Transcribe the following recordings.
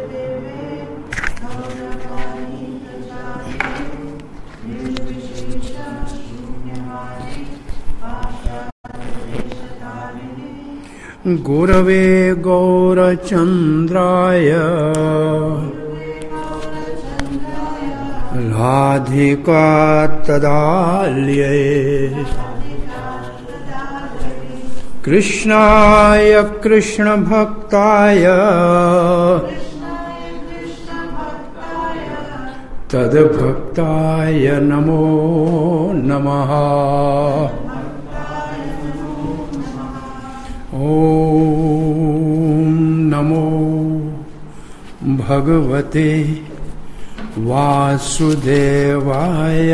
गुरवे गौरचन्द्राय राधिकातदाल्ये कृष्णाय कृष्णभक्ताय तद्भक्ताय नमो नमः। ॐ नमो भगवते वासुदेवाय।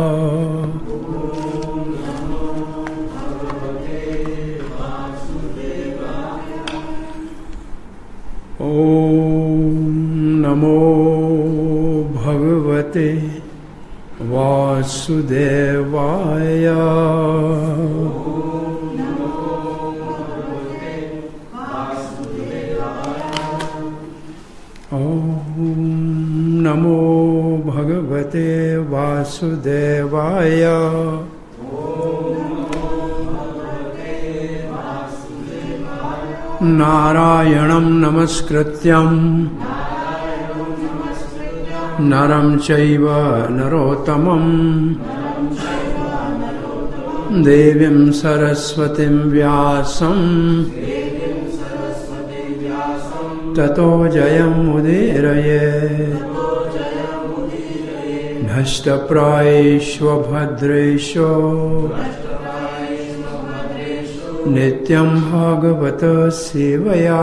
ॐ नमो भगवते वासुदेवाय। नमो भगवते वासुदेवाय। नारायणं नमस्कृत्यं नरं चैव नरोत्तमं देवीं सरस्वतीं व्यासं ततो जयमुदीरये। नष्टप्रायेषु भद्रेषु नित्यं भागवत सेवया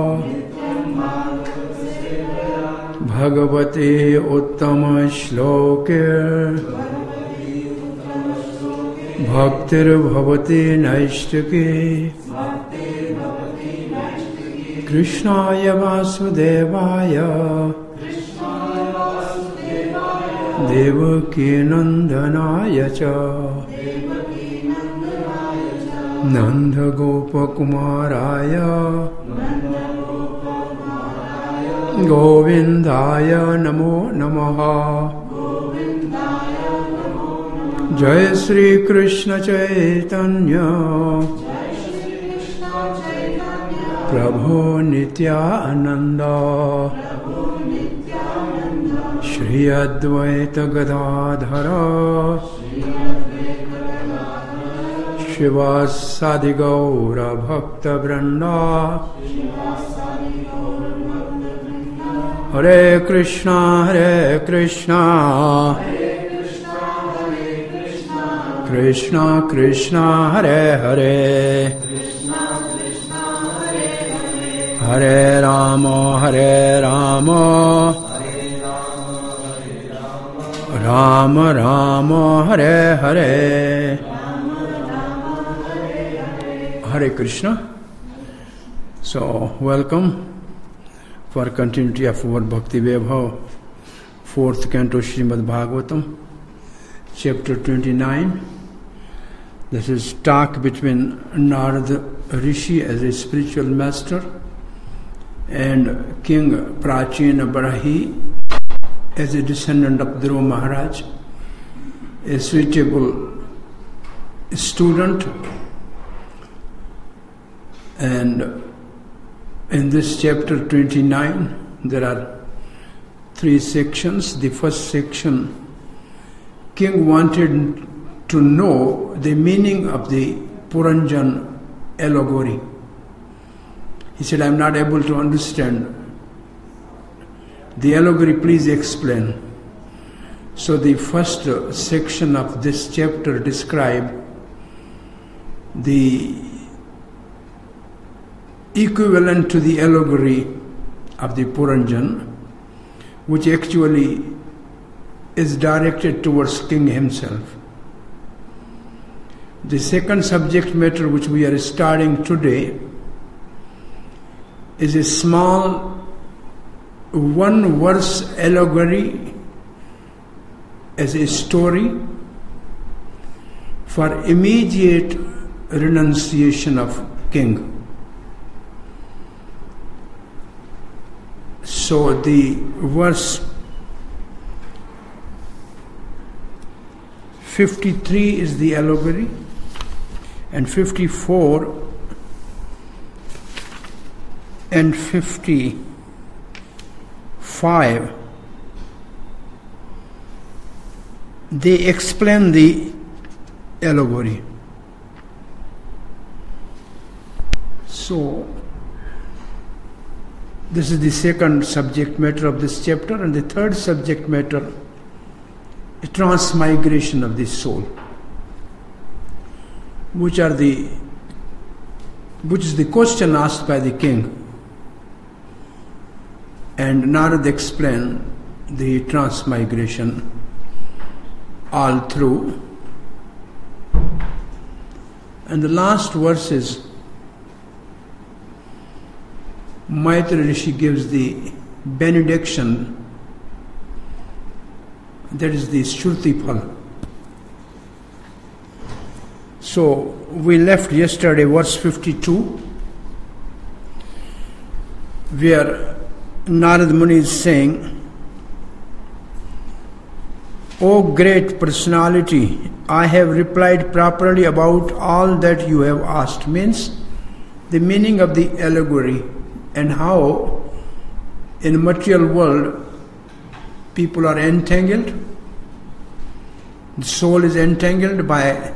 भगवते उत्तम श्लोके भक्तिर्भवति नैष्टिके। कृष्णाय वासुदेवाय देवकी नंदनाय च नंदगोपकुमाराय गोविंदाय नमो नमः। जय श्री कृष्ण चैतन्य प्रभु नित्यानंद श्री अद्वैत गदाधर शिवासादि गौर भक्तवृंदा। हरे Krishna Krishna Krishna Hare Hare Hare Ram Ram Ram Hare Hare Hare Krishna. So, welcome for continuity of our Bhakti Vaibhav, 4th Canto Srimad Bhagavatam, Chapter 29. This is talk between Narada Rishi as a spiritual master and King Prachina Barahi as a descendant of Dhruva Maharaj, a suitable student. And in this chapter 29, there are 3 sections. The first section, King wanted to know the meaning of the Puranjan allegory. He said, I am not able to understand the allegory, please explain. So the first section of this chapter describes the equivalent to the allegory of the Puranjan, which actually is directed towards King himself. The second subject matter which we are starting today is a small one-verse allegory as a story for immediate renunciation of king. So the verse 53 is the allegory, and 54 and 55 they explain the allegory. So this is the second subject matter of this chapter, and the third subject matter, the transmigration of the soul, which is the question asked by the king. And Narad explained the transmigration all through. And the last verses, Maitreya Rishi gives the benediction, that is the Shruti Phal. So we left yesterday verse 52, where Narad Muni is saying, O great personality, I have replied properly about all that you have asked. Means the meaning of the allegory and how in material world people are entangled. The soul is entangled by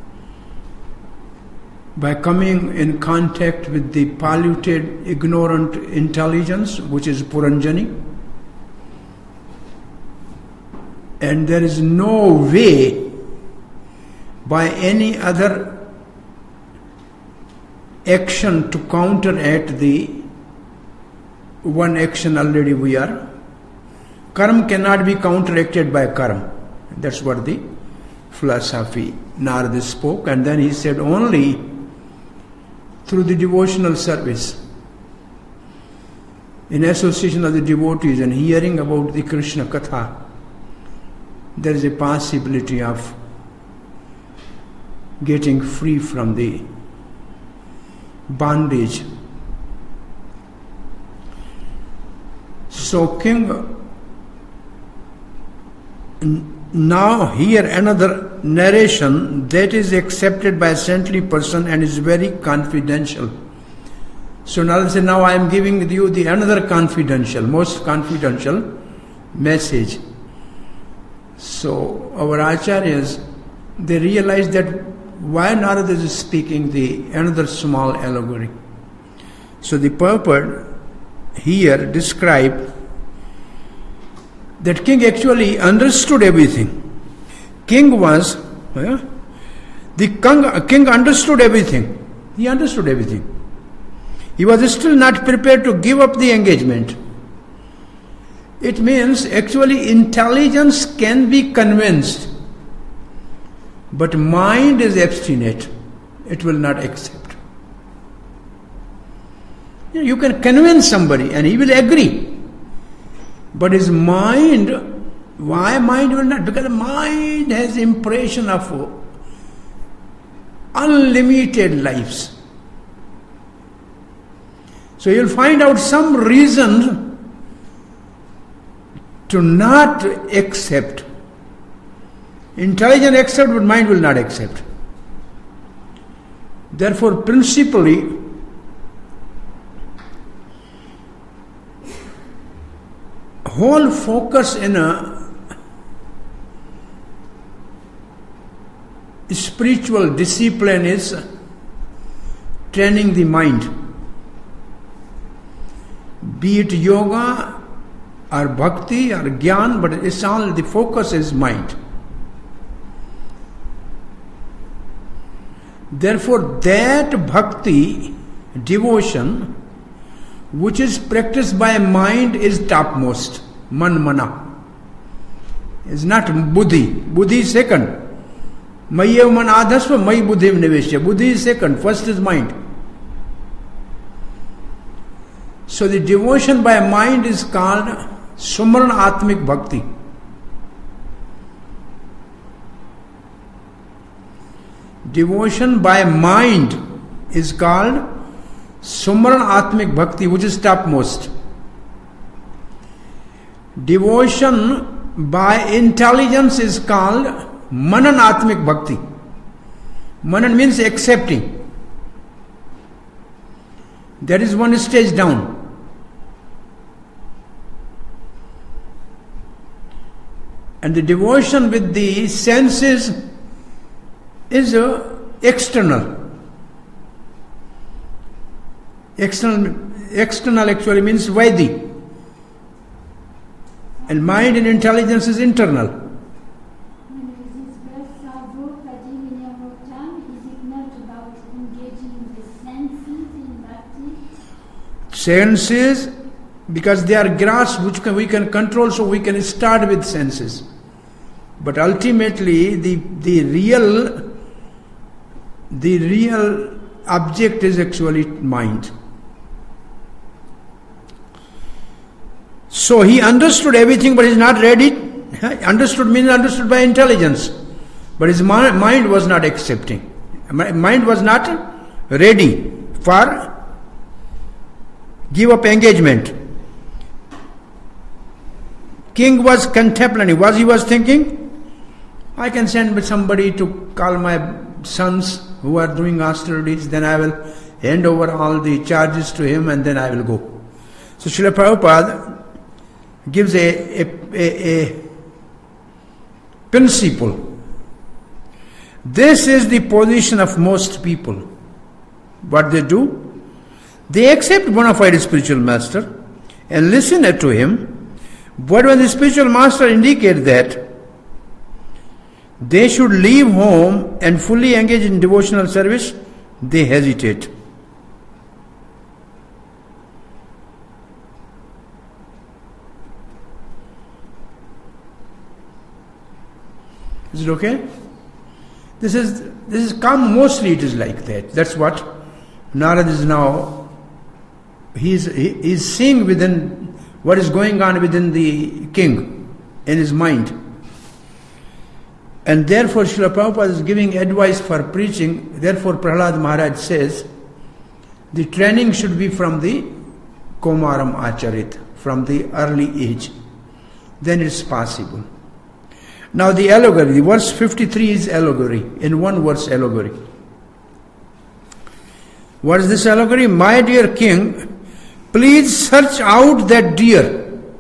coming in contact with the polluted, ignorant intelligence, which is Puranjani. And there is no way by any other action to counteract the one action already we are. Karma cannot be counteracted by karma. That's what the philosophy Narada spoke. And then he said only through the devotional service, in association of the devotees and hearing about the Krishna Katha, there is a possibility of getting free from the bondage. So king, now here another narration that is accepted by a saintly person and is very confidential. So Narada said, now I am giving you the another confidential, most confidential message. So our acharyas, they realized that why Narada is speaking the another small allegory. So the purport here described that king actually understood everything. King understood everything. He understood everything. He was still not prepared to give up the engagement. It means actually intelligence can be convinced, but mind is obstinate. It will not accept. You can convince somebody and he will agree. But his mind, why mind will not? Because the mind has impression of unlimited lives. So you'll find out some reason to not accept. Intelligence accept, but mind will not accept. Therefore, principally, whole focus in a spiritual discipline is training the mind. Be it yoga or bhakti or gyan, but it's all the focus is mind. Therefore, that bhakti, devotion, which is practiced by mind is topmost. Man mana. It's not buddhi. Buddhi is second. Mayyev man adhasva, may buddhim niveshya. Buddhi is second. First is mind. So the devotion by mind is called Sumran Atmik Bhakti. Devotion by mind is called Sumran Atmik Bhakti, which is topmost. Devotion by intelligence is called Mananatmik Bhakti. Manan means accepting. That is one stage down. And the devotion with the senses is external. External actually means Vaidhi. And mind and intelligence is internal. Is it not about engaging the senses in bhakti? Senses, because they are grass which we can control, so we can start with senses. But ultimately, the real object is actually mind. So he understood everything, but is not ready. Understood means understood by intelligence, but his mind was not accepting. Mind was not ready for give up engagement. King was contemplating. He was thinking, I can send somebody to call my sons who are doing austerities, then I will hand over all the charges to him and then I will go. So Srila Prabhupada gives a principle. This is the position of most people. What they do? They accept bona fide spiritual master and listen to him, but when the spiritual master indicates that they should leave home and fully engage in devotional service, they hesitate. Is it okay? This is come, mostly it is like that. That's what Narad is now. He is seeing within what is going on within the king in his mind. And therefore Srila Prabhupada is giving advice for preaching. Therefore Prahlad Maharaj says, the training should be from the Komaram Acharit, from the early age. Then it's possible. Now the allegory, the verse 53 is allegory, in one verse allegory. What is this allegory? My dear king, please search out that deer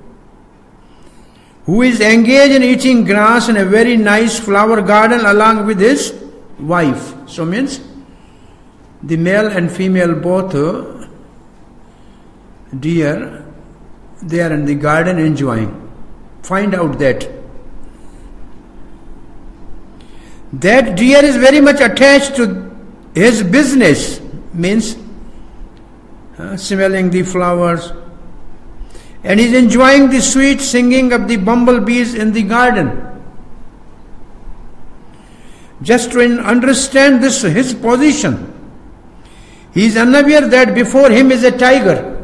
who is engaged in eating grass in a very nice flower garden along with his wife. So means the male and female both deer, they are in the garden enjoying. Find out that. That deer is very much attached to his business, means smelling the flowers, and he's enjoying the sweet singing of the bumblebees in the garden. Just to understand this, his position, he is unaware that before him is a tiger,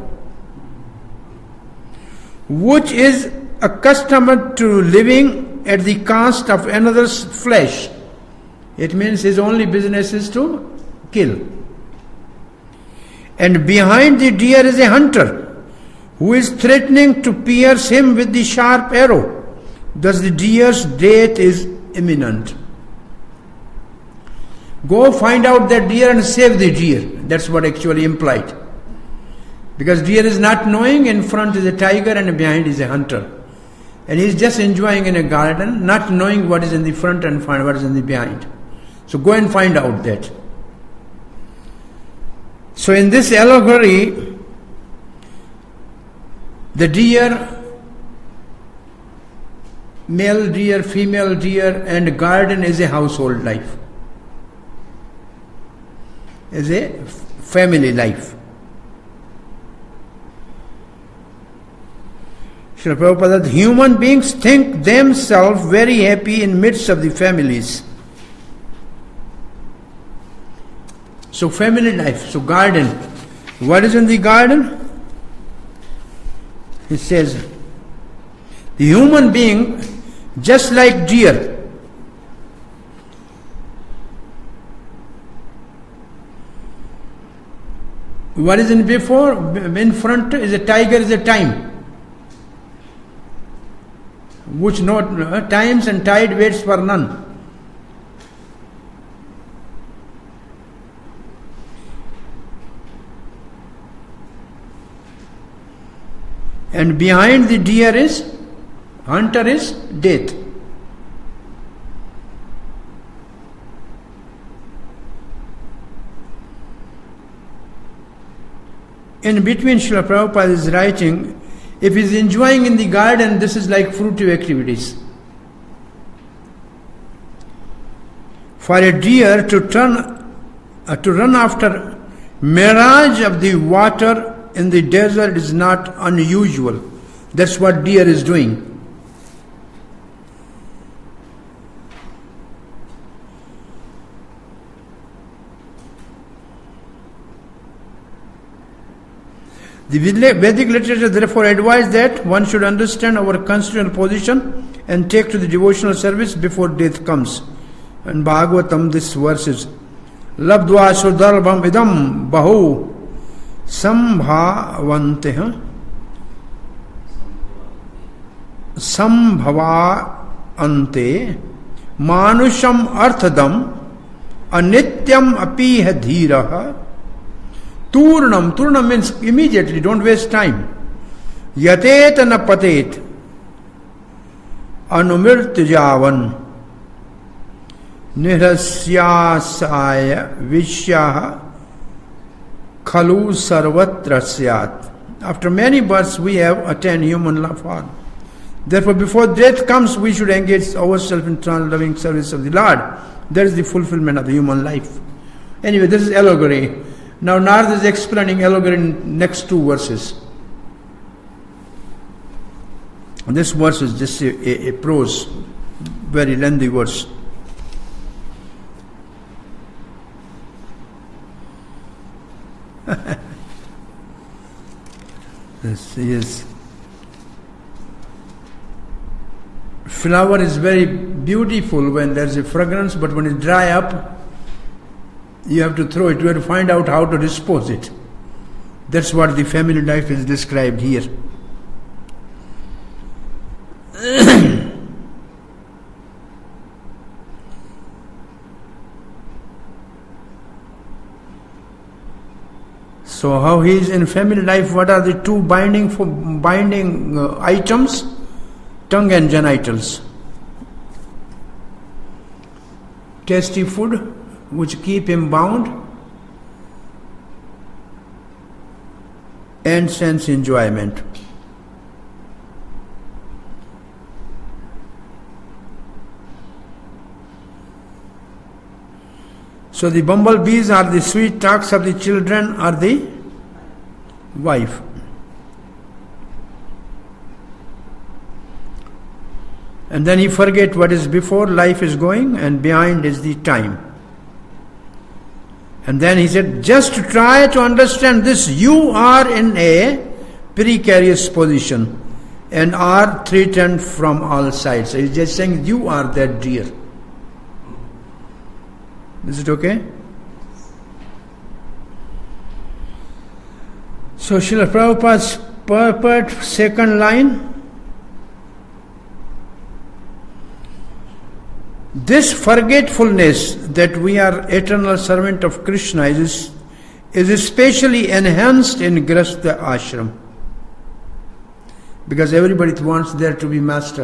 which is accustomed to living at the cost of another's flesh. It means his only business is to kill. And behind the deer is a hunter who is threatening to pierce him with the sharp arrow. Thus the deer's death is imminent. Go find out that deer and save the deer. That's what actually implied. Because deer is not knowing in front is a tiger and behind is a hunter. And he is just enjoying in a garden, not knowing what is in the front and what is in the behind. So go and find out that. So in this allegory, the deer, male deer, female deer, and garden is a household life, is a family life. Srila Prabhupada, human beings think themselves very happy in midst of the families. So family life, so garden. What is in the garden? He says, the human being, just like deer, what is in before? In front is a tiger, is a time. which no times and tide waits for none. And behind the deer is, hunter is death. In between, Srila Prabhupada is writing, if he is enjoying in the garden, this is like fruitive activities. For a deer to run after mirage of the water in the desert is not unusual. That's what deer is doing. The Vedic literature therefore advise that one should understand our constitutional position and take to the devotional service before death comes. And Bhagavatam, this verse is Labdva Sudarbham Idam Bahu Sambhavante Sambhavante Manusham Arthadam Anityam Apiha Dhiraha Turnam means immediately, don't waste time. Yatet na patet anumirtyavan nirasyasaya vishyaha khalu sarvatra syat. After many births we have attained human form. Therefore before death comes we should engage ourselves in loving service of the Lord. That is the fulfillment of the human life. Anyway, this is allegory. Now Narada is explaining allegory in next two verses. And this verse is just a prose, very lengthy verse. Yes. Flower is very beautiful when there is a fragrance, but when it dry up, you have to throw it. You have to find out how to dispose it. That's what the family life is described here. So how he is in family life, what are the two binding items? Tongue and genitals. Tasty food, which keep him bound, and sense enjoyment. So the bumblebees are the sweet talks of the children, are the wife. And then he forget what is before, life is going, and behind is the time. And then he said, just to try to understand this, you are in a precarious position and are threatened from all sides. So he's just saying, you are that deer. Is it okay? So Srila Prabhupada's purport, second line. This forgetfulness that we are eternal servant of Krishna is especially enhanced in Grihastha ashram. Because everybody wants there to be master.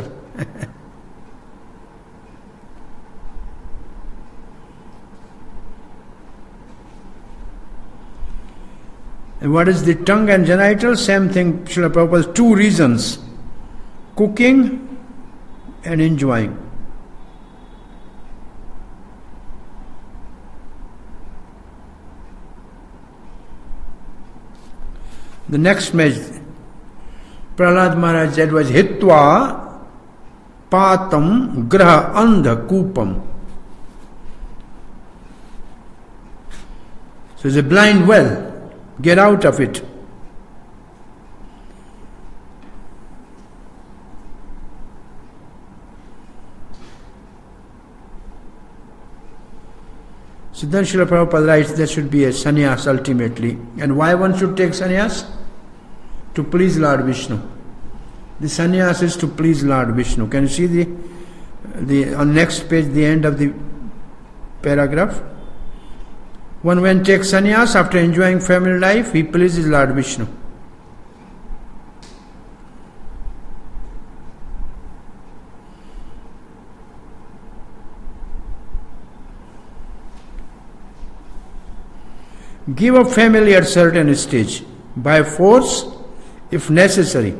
And what is the tongue and genital? Same thing, Srila Prabhupada, two reasons. Cooking and enjoying. The next message, Prahlad Maharaj said was Hitva Patam Graha Andha Kupam. So it's a blind well. Get out of it. So then Srila Prabhupada writes there should be a sannyas ultimately. And why one should take sannyas? To please Lord Vishnu. The sannyas is to please Lord Vishnu. Can you see the on next page, the end of the paragraph? One man takes sannyas after enjoying family life, he pleases Lord Vishnu. Give up family at certain stage, by force if necessary.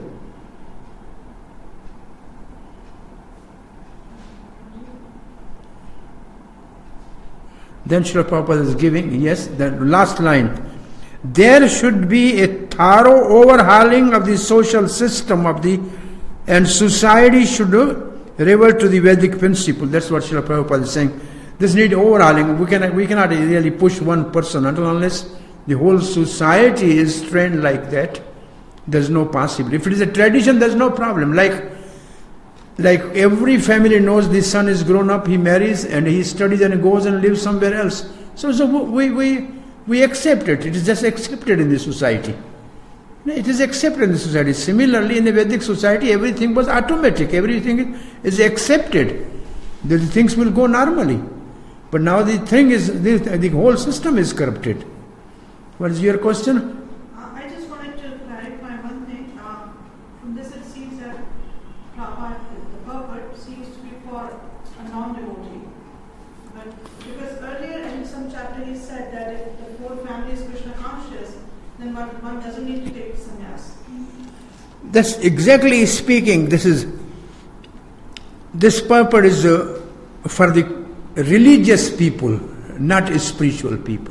Then Srila Prabhupada is giving, yes, the last line. There should be a thorough overhauling of the social system and society should revert to the Vedic principle. That's what Srila Prabhupada is saying. This need overhauling. We cannot really push one person unless the whole society is trained like that. There's no possibility. If it is a tradition, there's no problem. Like every family knows the son is grown up, he marries and he studies and goes and lives somewhere else. So we accept it. It is just accepted in the society. It is accepted in the society. Similarly, in the Vedic society, everything was automatic. Everything is accepted. The things will go normally. But now the thing is, the whole system is corrupted. What is your question? I just wanted to clarify one thing. From this it seems that the purport seems to be for a non-devotee. But because earlier in some chapter he said that if the whole family is Krishna conscious, then one doesn't need to take sannyas. That's exactly speaking. This purport is for the religious people, not spiritual people.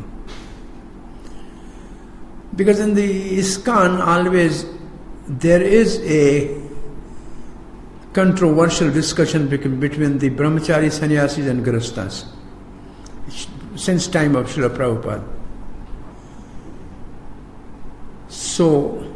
Because in the ISKCON always there is a controversial discussion between the brahmachari sannyasis and grihasthas since time of Srila Prabhupada. So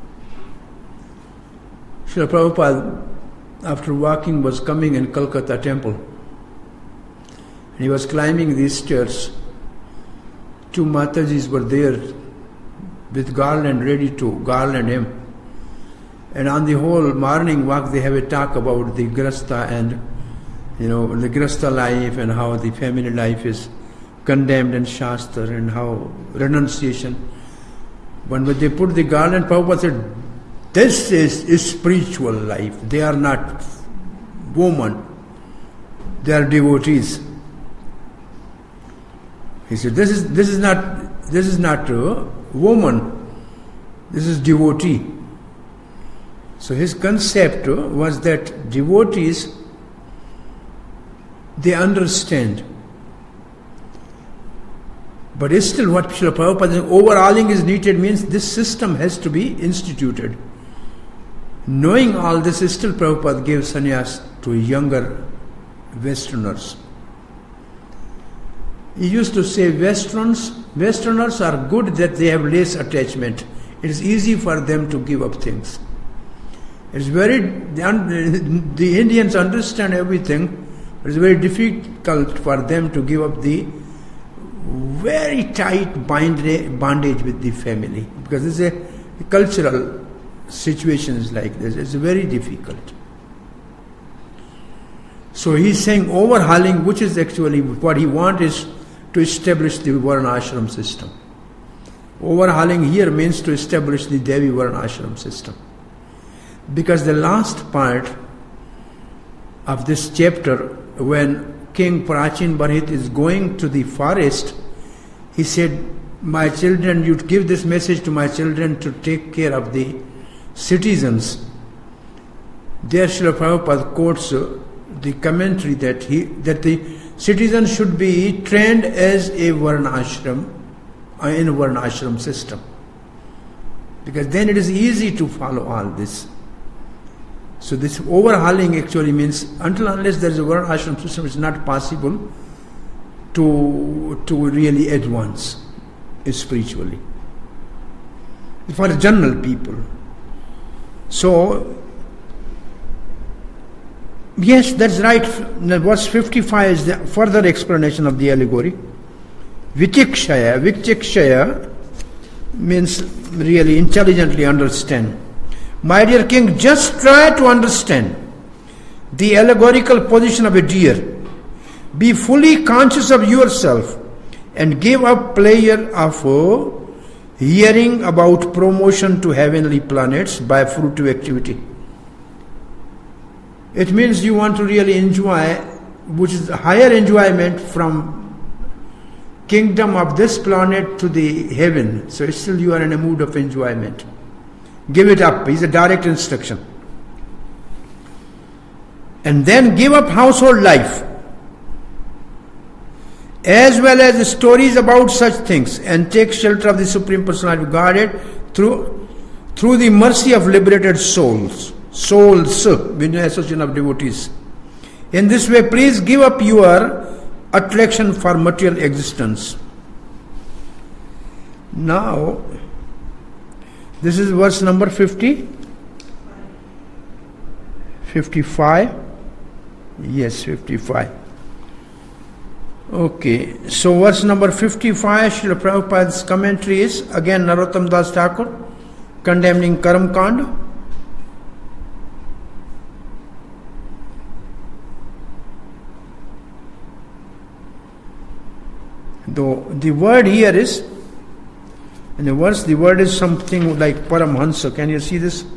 Srila Prabhupada, after walking, was coming in Calcutta temple. And he was climbing these stairs. Two Matajis were there with garland ready to garland him. And on the whole morning walk they have a talk about the grihastha and the grihastha life and how the family life is condemned in Shastra and how renunciation. When they put the garland, Prabhupada said, this is spiritual life. They are not women. They are devotees. He said, this is not a woman. This is devotee. So his concept was that devotees, they understand. But still what Srila Prabhupada is overhauling is needed means this system has to be instituted. Knowing all this, still Prabhupada gave sannyas to younger Westerners. He used to say Westerners are good that they have less attachment. It is easy for them to give up things. It's the Indians understand everything, but it's very difficult for them to give up the very tight bondage with the family, because it's a cultural situations like this. It's very difficult. So he's saying overhauling, which is actually what he wants is to establish the Varna Ashram system. Overhauling here means to establish the Devi Varna Ashram system. Because the last part of this chapter, when King Prachin Barhit is going to the forest, he said, my children, you give this message to my children to take care of the citizens. There Srila Prabhupada quotes the commentary that the citizens should be trained as a Varna Ashram, in a Varna Ashram system. Because then it is easy to follow all this. So this overhauling actually means unless there is a Varna Ashram system, it's not possible to really advance spiritually. For general people. So, yes, that's right. Verse 55 is the further explanation of the allegory. Vichikshaya means really intelligently understand. My dear king, just try to understand the allegorical position of a deer. Be fully conscious of yourself and give up pleasure of hearing about promotion to heavenly planets by fruitive activity. It means you want to really enjoy, which is higher enjoyment from kingdom of this planet to the heaven. So still you are in a mood of enjoyment. Give it up. It's a direct instruction. And then give up household life, as well as the stories about such things, and take shelter of the Supreme Personality of Godhead through the mercy of liberated souls. Souls, with the association of devotees. In this way, please give up your attraction for material existence. Now, this is verse number 50. 55. Yes, 55. Okay, so verse number 55, Srila Prabhupada's commentary is again Narottam Das Thakur condemning Karam Kanda. Though the word here is, in the verse, the word is something like Paramhansa. Can you see this?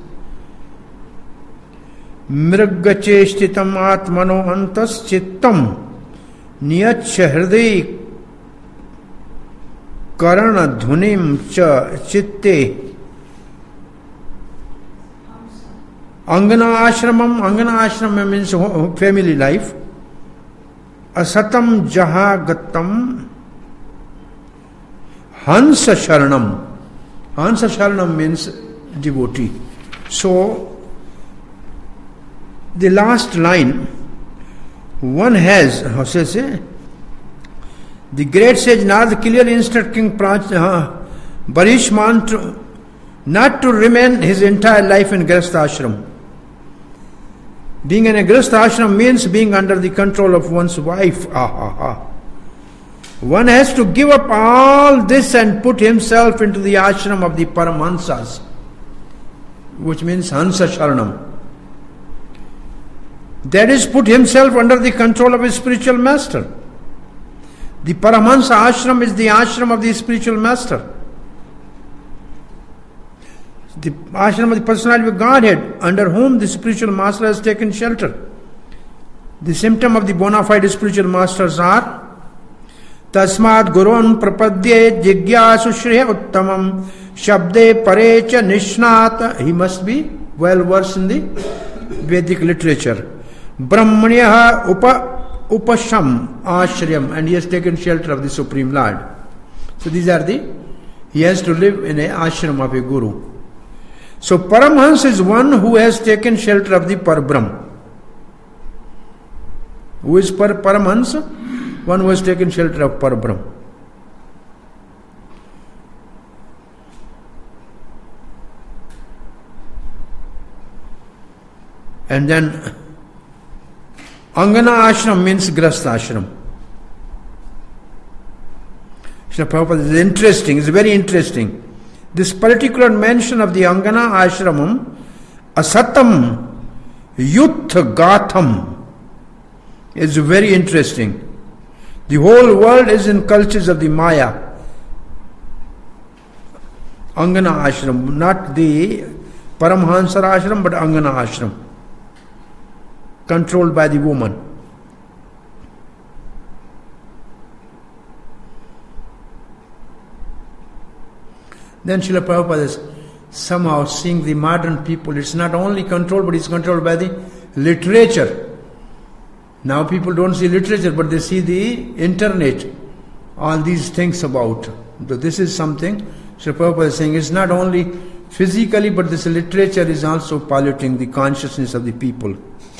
Mrigacheshtitam atmano antas chittam niyachya hriday karana dhunim cha chitte Angana ashramam means family life. Asatam jahagatam Hansa Sharanam. Hansa Sharanam means devotee. So, the last line, one has, how says it? The great sage Narad clearly instructed King Barishman not to remain his entire life in Grihastha Ashram. Being in a Grihastha Ashram means being under the control of one's wife. One has to give up all this and put himself into the ashram of the Paramahansas, which means Hansa Sharanam. That is, put himself under the control of his spiritual master. The Paramahansa ashram is the ashram of the spiritual master. The ashram of the personality of Godhead, under whom the spiritual master has taken shelter. The symptom of the bona fide spiritual masters are Tasmad Gurun Prapadye Jigyasu Shriya Uttamam Shabde Parecha Nishnat. He must be well versed in the Vedic literature. Brahmanyaha Upasham Ashriyam, and he has taken shelter of the Supreme Lord. So these are he has to live in an ashram of a guru. So Paramhans is one who has taken shelter of the Parbrahm. Who is Paramhans? One who has taken shelter of Parbrahm. And then Angana Ashram means Grihastha Ashram. Srila Prabhupada is interesting, it's very interesting. This particular mention of the Angana Ashramam, Asatam Yuth Gatham, is very interesting. The whole world is in cultures of the Maya. Angana Ashram, not the Paramhansa Ashram, but Angana Ashram, controlled by the woman. Then Srila Prabhupada is somehow seeing the modern people, it's not only controlled, but it's controlled by the literature. Now people don't see literature, but they see the internet, all these things about. So this is something Srila Prabhupada is saying, it's not only physically, but this literature is also polluting the consciousness of the people.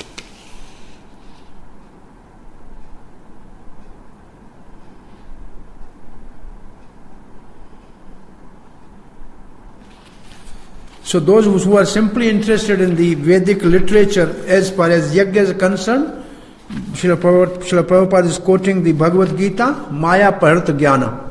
So those who are simply interested in the Vedic literature as far as Yajna is concerned, Srila Prabhupada is quoting the Bhagavad Gita, Maya Paharta Jnana.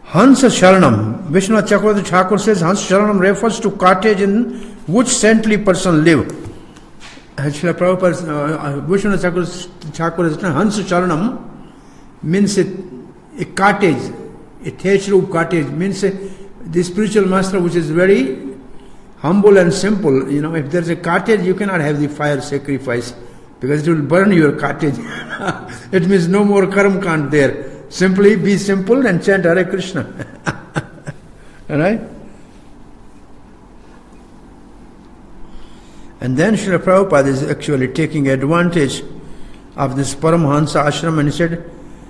Hansa Sharanam. Vishwanath Chakravarti Thakur says Hansa Sharanam refers to cottage in which saintly person live. Srila Prabhupada, Vishwanath Thakur says Hansa Sharanam means a cottage, a thatched roof cottage, means the spiritual master which is very humble and simple. If there's a cottage, you cannot have the fire sacrifice because it will burn your cottage. It means no more karma kand there. Simply be simple and chant Hare Krishna. Alright? And then Srila Prabhupada is actually taking advantage of this Paramahansa ashram, and he said,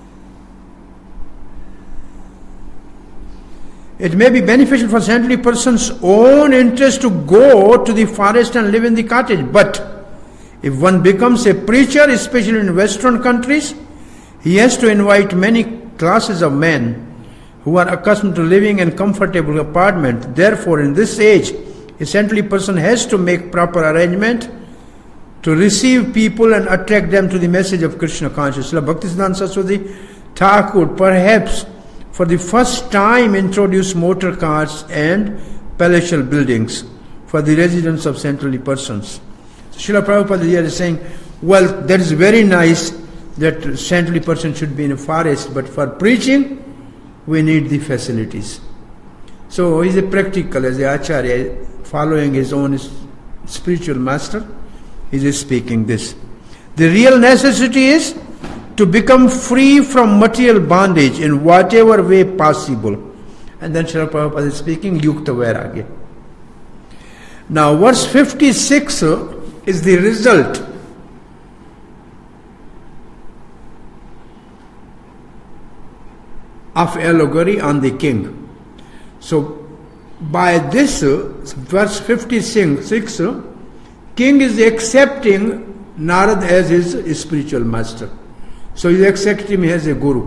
it may be beneficial for saintly person's own interest to go to the forest and live in the cottage, but if one becomes a preacher, especially in Western countries, he has to invite many classes of men who are accustomed to living in comfortable apartment. Therefore, in this age, a saintly person has to make proper arrangement to receive people and attract them to the message of Krishna consciousness. Bhaktisiddhanta Saraswati Thakur perhaps for the first time introduced motor cars and palatial buildings for the residence of saintly persons. So Srila Prabhupada here is saying, well, that is very nice that saintly person should be in a forest, but for preaching, we need the facilities. So he is a practical, as a acharya, following his own spiritual master, he is speaking this. The real necessity is to become free from material bondage in whatever way possible. And then Srila Prabhupada is speaking Yukta Vairagya. Now verse 56 is the result of allegory on the king. So by this verse 56, king is accepting Narad as his spiritual master. So he accepts him as a guru.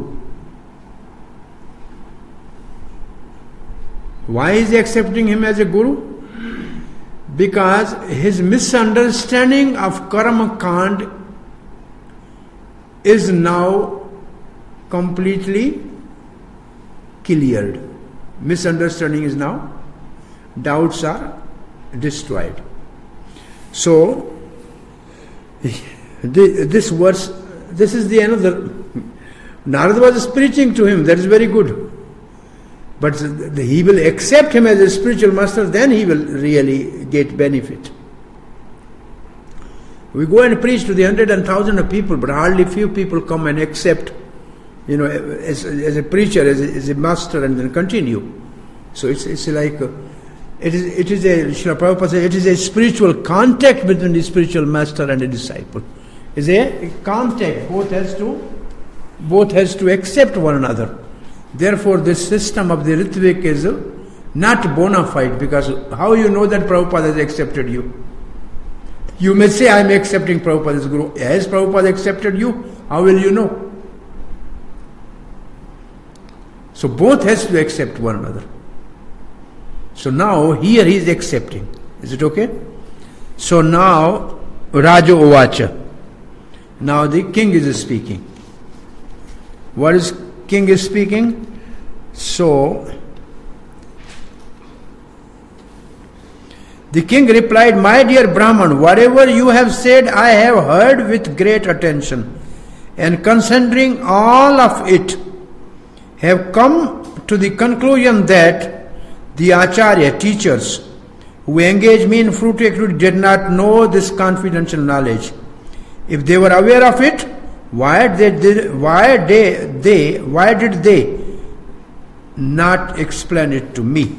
Why is he accepting him as a guru? Because his misunderstanding of karma kand is now completely cleared. Misunderstanding is now, doubts are destroyed. So this verse, this is the another. Narada was preaching to him, that is very good. But he will accept him as a spiritual master, then he will really get benefit. We go and preach to the 100,000 of people, but hardly few people come and accept, as a preacher, as a master, and then continue. So it's like it is a Srila Prabhupada says, it is a spiritual contact between the spiritual master and a disciple. It's a contact. Both has to accept one another. Therefore, this system of the Ritvik is not bona fide, because how you know that Prabhupada has accepted you? You may say, I am accepting Prabhupada as Guru. Has Prabhupada accepted you? How will you know? So both has to accept one another. So now here he is accepting. Is it okay? So now Raja Ovacha. Now the king is speaking. What is king is speaking? So the king replied, my dear Brahman, whatever you have said I have heard with great attention, and considering all of it, have come to the conclusion that the acharya, teachers, who engage me in fruit activity did not know this confidential knowledge. If they were aware of it, why did they not explain it to me?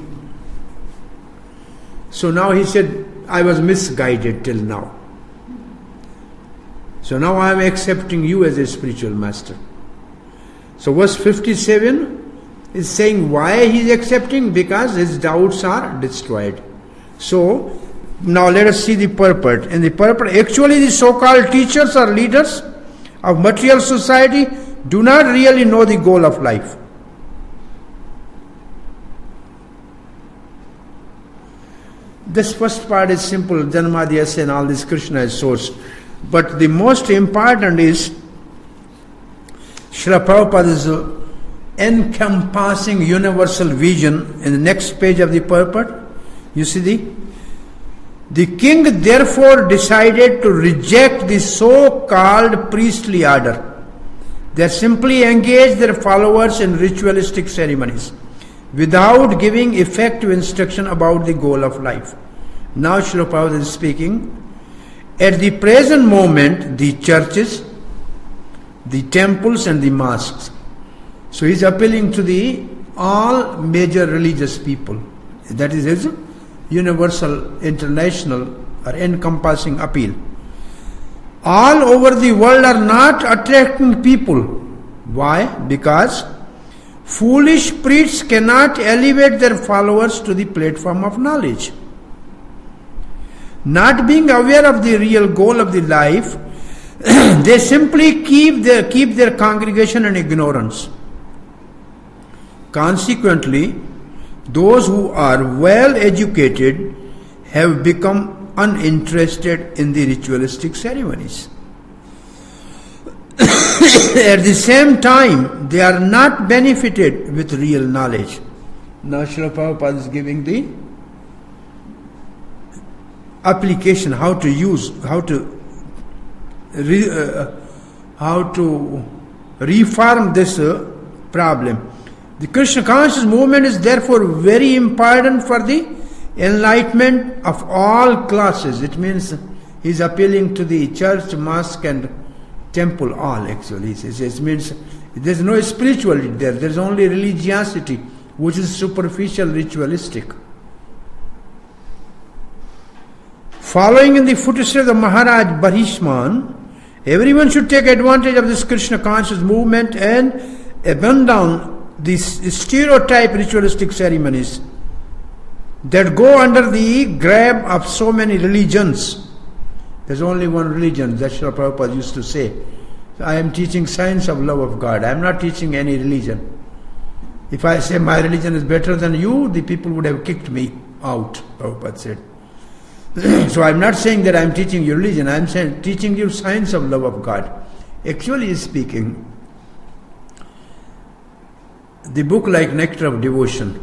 So now he said, I was misguided till now. So now I am accepting you as a spiritual master. So verse 57 is saying why he is accepting, because his doubts are destroyed. So now let us see the purport. In the purport, actually the so-called teachers or leaders of material society do not really know the goal of life. This first part is simple, Janmadhyasya and all this, Krishna is source. But the most important is Srila Prabhupada is encompassing universal vision in the next page of the purport. You see the king therefore decided to reject the so-called priestly order. They simply engage their followers in ritualistic ceremonies without giving effective instruction about the goal of life. Now Srila Prabhupada is speaking. At the present moment, the churches, the temples and the mosques. So he is appealing to the all major religious people. That is his universal, international or encompassing appeal. All over the world are not attracting people. Why? Because foolish priests cannot elevate their followers to the platform of knowledge. Not being aware of the real goal of the life, they simply keep their congregation in ignorance. Consequently, those who are well educated have become uninterested in the ritualistic ceremonies. At the same time, they are not benefited with real knowledge. Now Srila Prabhupada is giving the application, how to use, how to reform this problem. The Krishna conscious movement is therefore very important for the enlightenment of all classes. It means he is appealing to the church, mosque and temple, all actually. It means there is no spirituality there. There is only religiosity, which is superficial, ritualistic. Following in the footsteps of Maharaj Barhishman, everyone should take advantage of this Krishna conscious movement and abandon these stereotype ritualistic ceremonies that go under the grab of so many religions. There's only one religion, that Srila Prabhupada used to say. I am teaching science of love of God. I am not teaching any religion. If I say my religion is better than you, the people would have kicked me out, Prabhupada said. So I am not saying that I am teaching you religion. I am saying teaching you science of love of God. Actually speaking, the book like Nectar of Devotion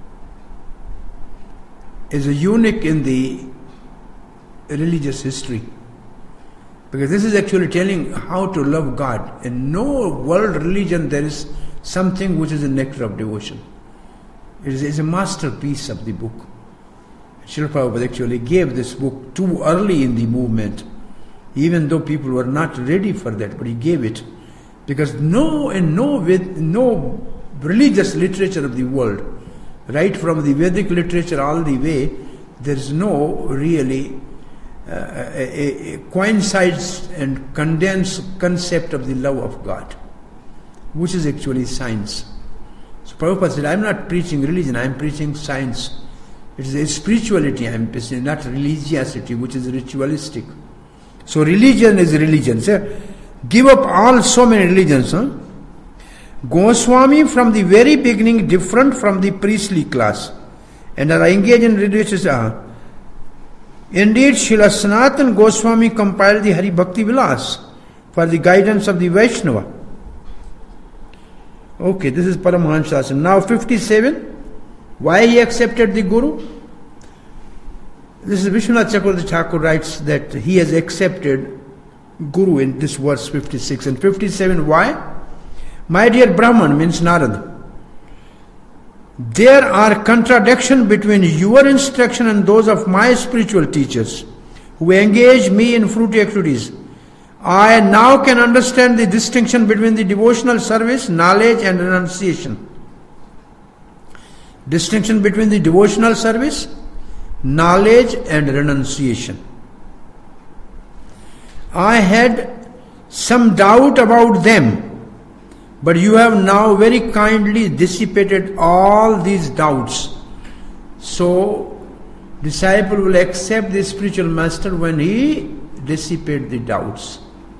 is a unique in the religious history, because this is actually telling how to love God. In no world religion there is something which is a nectar of devotion. It is a masterpiece of the book. Srila Prabhupada actually gave this book too early in the movement, even though people were not ready for that, but he gave it because no religious literature of the world, right from the Vedic literature all the way, there is no really a coincides and condensed concept of the love of God, which is actually science. So Prabhupada said, I am not preaching religion, I am preaching science. It is a spirituality I am preaching, not religiosity, which is ritualistic. So religion is religion. So give up all so many religions. Goswami from the very beginning different from the priestly class and are engaged in religious. Indeed, Srila Sanatana Goswami compiled the Hari Bhakti Vilas for the guidance of the Vaishnava. Okay, this is Paramahansa. Now 57. Why he accepted the Guru? This is Vishwanath Chakravarti Thakur writes that he has accepted Guru in this verse 56. And 57, why? My dear Brahman, means Narad, there are contradictions between your instruction and those of my spiritual teachers who engage me in fruity activities. I now can understand the distinction between the devotional service, knowledge and renunciation. Distinction between the devotional service, knowledge and renunciation. I had some doubt about them, but you have now very kindly dissipated all these doubts. So, disciple will accept the spiritual master when he dissipates the doubts.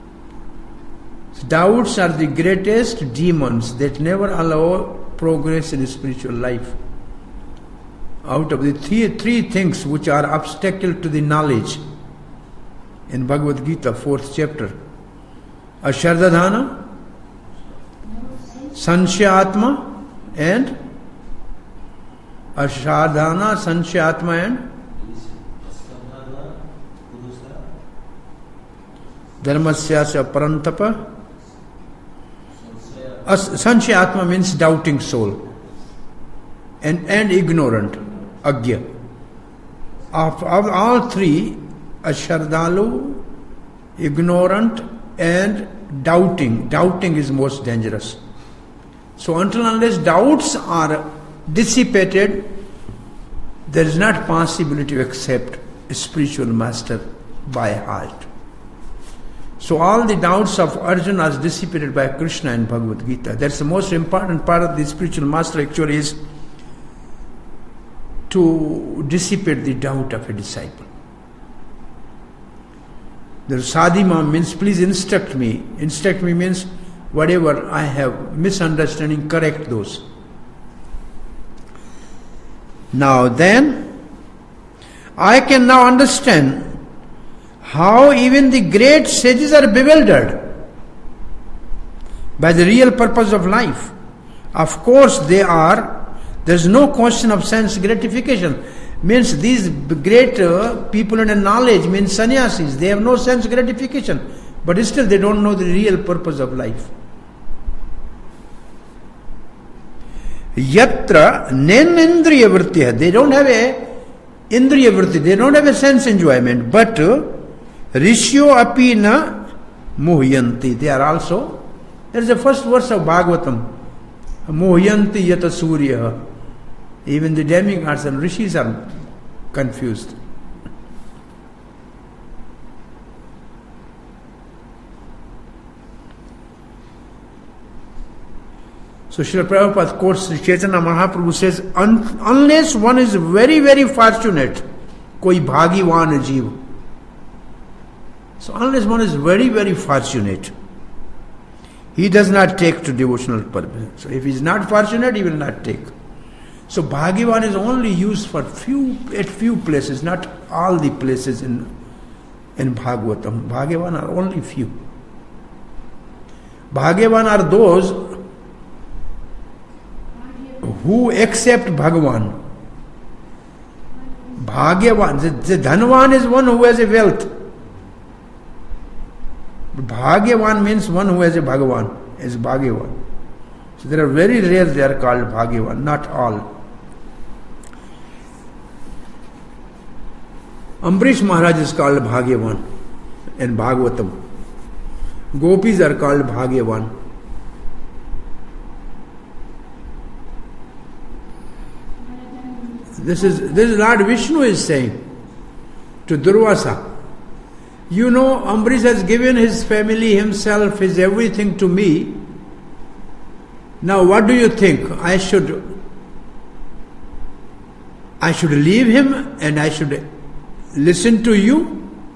Doubts are the greatest demons that never allow progress in spiritual life. Out of the three things which are obstacle to the knowledge in Bhagavad Gita, 4th chapter, Ashardhana, Sanshya-atma and Ashadhana, Sanshya-atma and Dharmasyasya Parantapa. Sanshya-atma means doubting soul and ignorant, Agya. Of all three, Ashardhalu, ignorant and doubting is most dangerous. So until unless doubts are dissipated, there is not possibility to accept a spiritual master by heart. So all the doubts of Arjuna are dissipated by Krishna in Bhagavad Gita. That's the most important part of the spiritual master actually, is to dissipate the doubt of a disciple. The sadhima means please instruct me. Instruct me means whatever I have misunderstanding, correct those. Now then, I can now understand how even the great sages are bewildered by the real purpose of life. Of course they are. There is no question of sense gratification. Means these great people in knowledge, means sannyasis, they have no sense gratification. But still they don't know the real purpose of life. Yatra nenendriya vritti. They don't have a indriya vritti. They don't have a sense enjoyment. But rishyo api na muhyanti. They are also. There is the first verse of Bhagavatam. Muhyanti yata surya. Even the demigods and rishis are confused. So Srila Prabhupada quotes Sri Chaitanya Mahaprabhu says, unless one is very, very fortunate, koi bhagivan jeev. So unless one is very, very fortunate, he does not take to devotional purpose. So if he is not fortunate, he will not take. So Bhagavan is only used for few places, not all the places in Bhagavatam. Bhagavan are only few. Bhagavan are those who accept Bhagavan. Bhagavan, the Dhanvan is one who has a wealth. Bhagavan means one who has a Bhagavan, is Bhagavan. So there are very rare they are called Bhagavan, not all. Ambrish Maharaj is called Bhagavan in Bhagavatam. Gopis are called Bhagavan. This is Lord Vishnu is saying to Durvasa. You know, Ambrish has given his family, himself, his everything to me. Now what do you think? I should leave him and I should listen to you?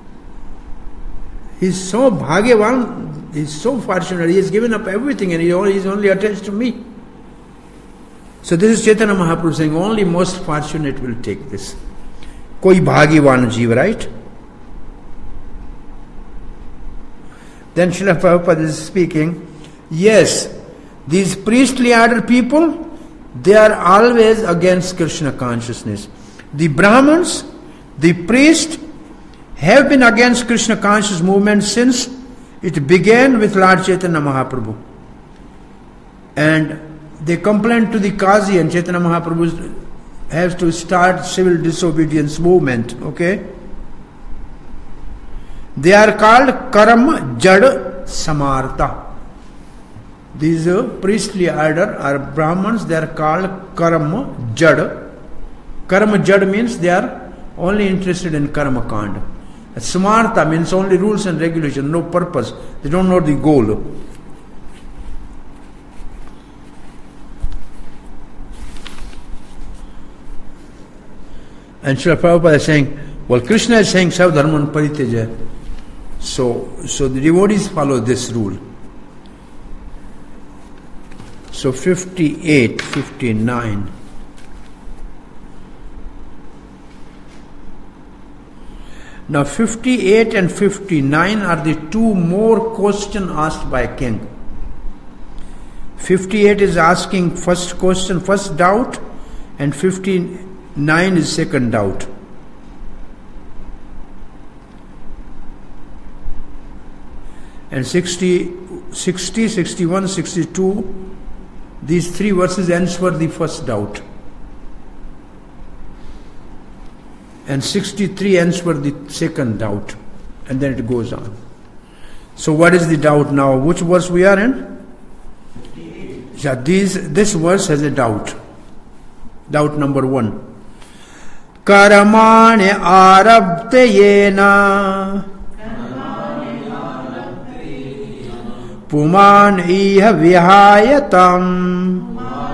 He's so Bhagavan, he's so fortunate, he has given up everything and he's only attached to me. So this is Chaitanya Mahaprabhu saying, only most fortunate will take this. Koi Bhagavan Jeev, right? Then Srila Prabhupada is speaking, yes, these priestly order people, they are always against Krishna consciousness. The Brahmins, the priests, have been against Krishna conscious movement since it began with Lord Chaitanya Mahaprabhu. And they complained to the Qazi, and Chaitanya Mahaprabhu has to start civil disobedience movement. Okay? They are called Karam Jad Samartha. These priestly order are Brahmins, they are called Karam Jad. Karma Jad means they are only interested in Karma Kanda. Samartha means only rules and regulations, no purpose. They don't know the goal. And Srila Prabhupada is saying, well, Krishna is saying, Sav Dharman Pariteja. So the devotees follow this rule. So 58, 59. Now 58 and 59 are the two more questions asked by king. 58 is asking first question, first doubt, and 59 is second doubt. And 60, 61, 62, these three verses answer the first doubt. And 63 answer the second doubt. And then it goes on. So what is the doubt now? Which verse we are in? Yeah, this verse has a doubt. Doubt number 1. Karamane arabte yena puman iha vihayatam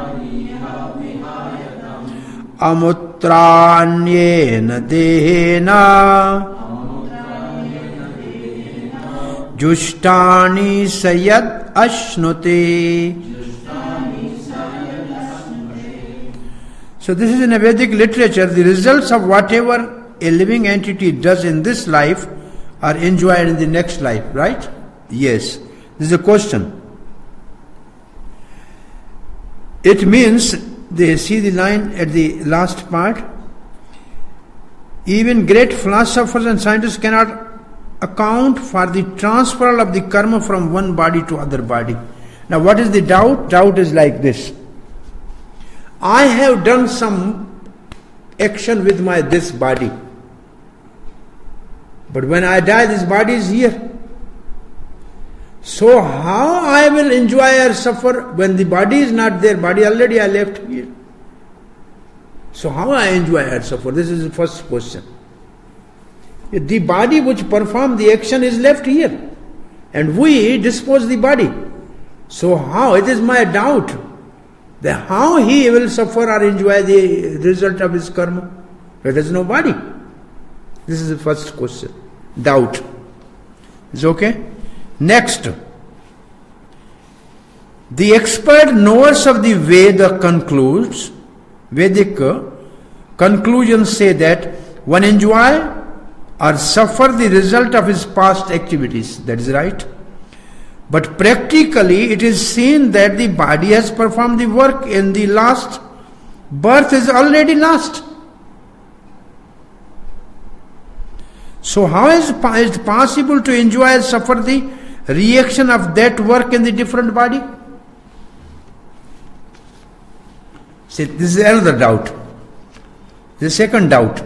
amutranyena dehena jushtani sayad ashnute. So this is in a Vedic literature. The results of whatever a living entity does in this life are enjoyed in the next life, right? Yes. This is a question. It means, they see the line at the last part, even great philosophers and scientists cannot account for the transfer of the karma from one body to other body. Now what is the doubt? Doubt is like this. I have done some action with this body. But when I die, this body is here. So how I will enjoy or suffer when the body is not there? Body already I left here. So how I enjoy or suffer? This is the first question. The body which performs the action is left here. And we dispose the body. So how? It is my doubt. That how he will suffer or enjoy the result of his karma? There is no body. This is the first question. Doubt. Is okay? Next. The expert knowers of the Veda concludes, Vedic conclusions say that one enjoy or suffer the result of his past activities. That is right. But practically it is seen that the body has performed the work in the last birth is already lost. So how is it possible to enjoy or suffer the reaction of that work in the different body? See, this is another doubt. The second doubt.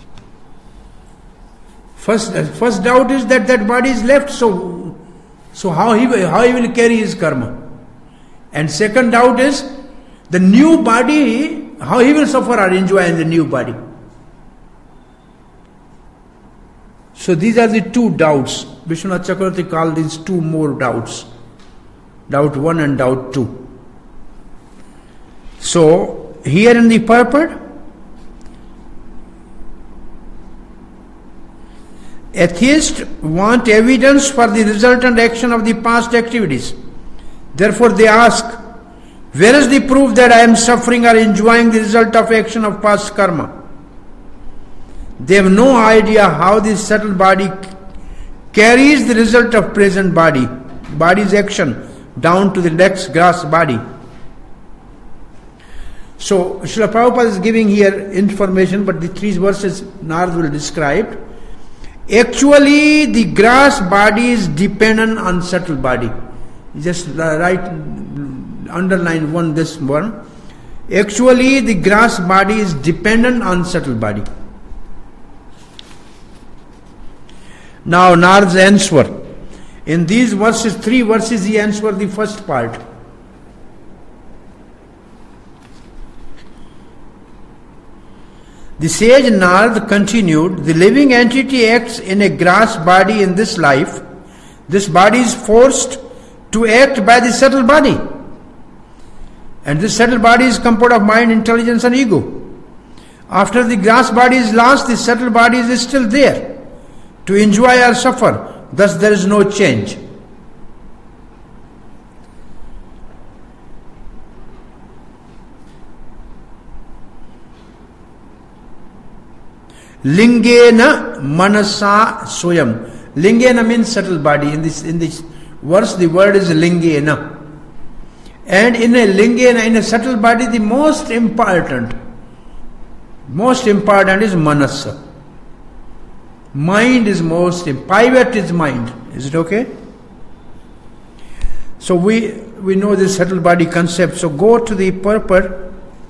First doubt is that body is left, so how he will carry his karma? And second doubt is the new body, how he will suffer or enjoy in the new body. So these are the two doubts. Vishwanath Chakravarti called these two more doubts. Doubt 1 and doubt 2. So here in the purport, atheists want evidence for the resultant action of the past activities. Therefore they ask, where is the proof that I am suffering or enjoying the result of action of past karma? They have no idea how this subtle body carries the result of present body's action down to the next grass body. So Srila Prabhupada is giving here information, but the 3 verses Narad will describe. Actually, the grass body is dependent on subtle body. Just underline this one. Actually, the grass body is dependent on subtle body. Now, Narad's answer. In these 3 verses, he answered the first part. The sage Narad continued, the living entity acts in a grass body in this life. This body is forced to act by the subtle body. And this subtle body is composed of mind, intelligence and ego. After the grass body is lost, the subtle body is still there to enjoy or suffer. Thus there is no change. Lingena manasa soyam. Lingena means subtle body. In this verse, the word is lingena. And in a linga, in a subtle body, the most important is manasa. Mind is pivot is mind. Is it okay? So we know this subtle body concept. So go to the purport.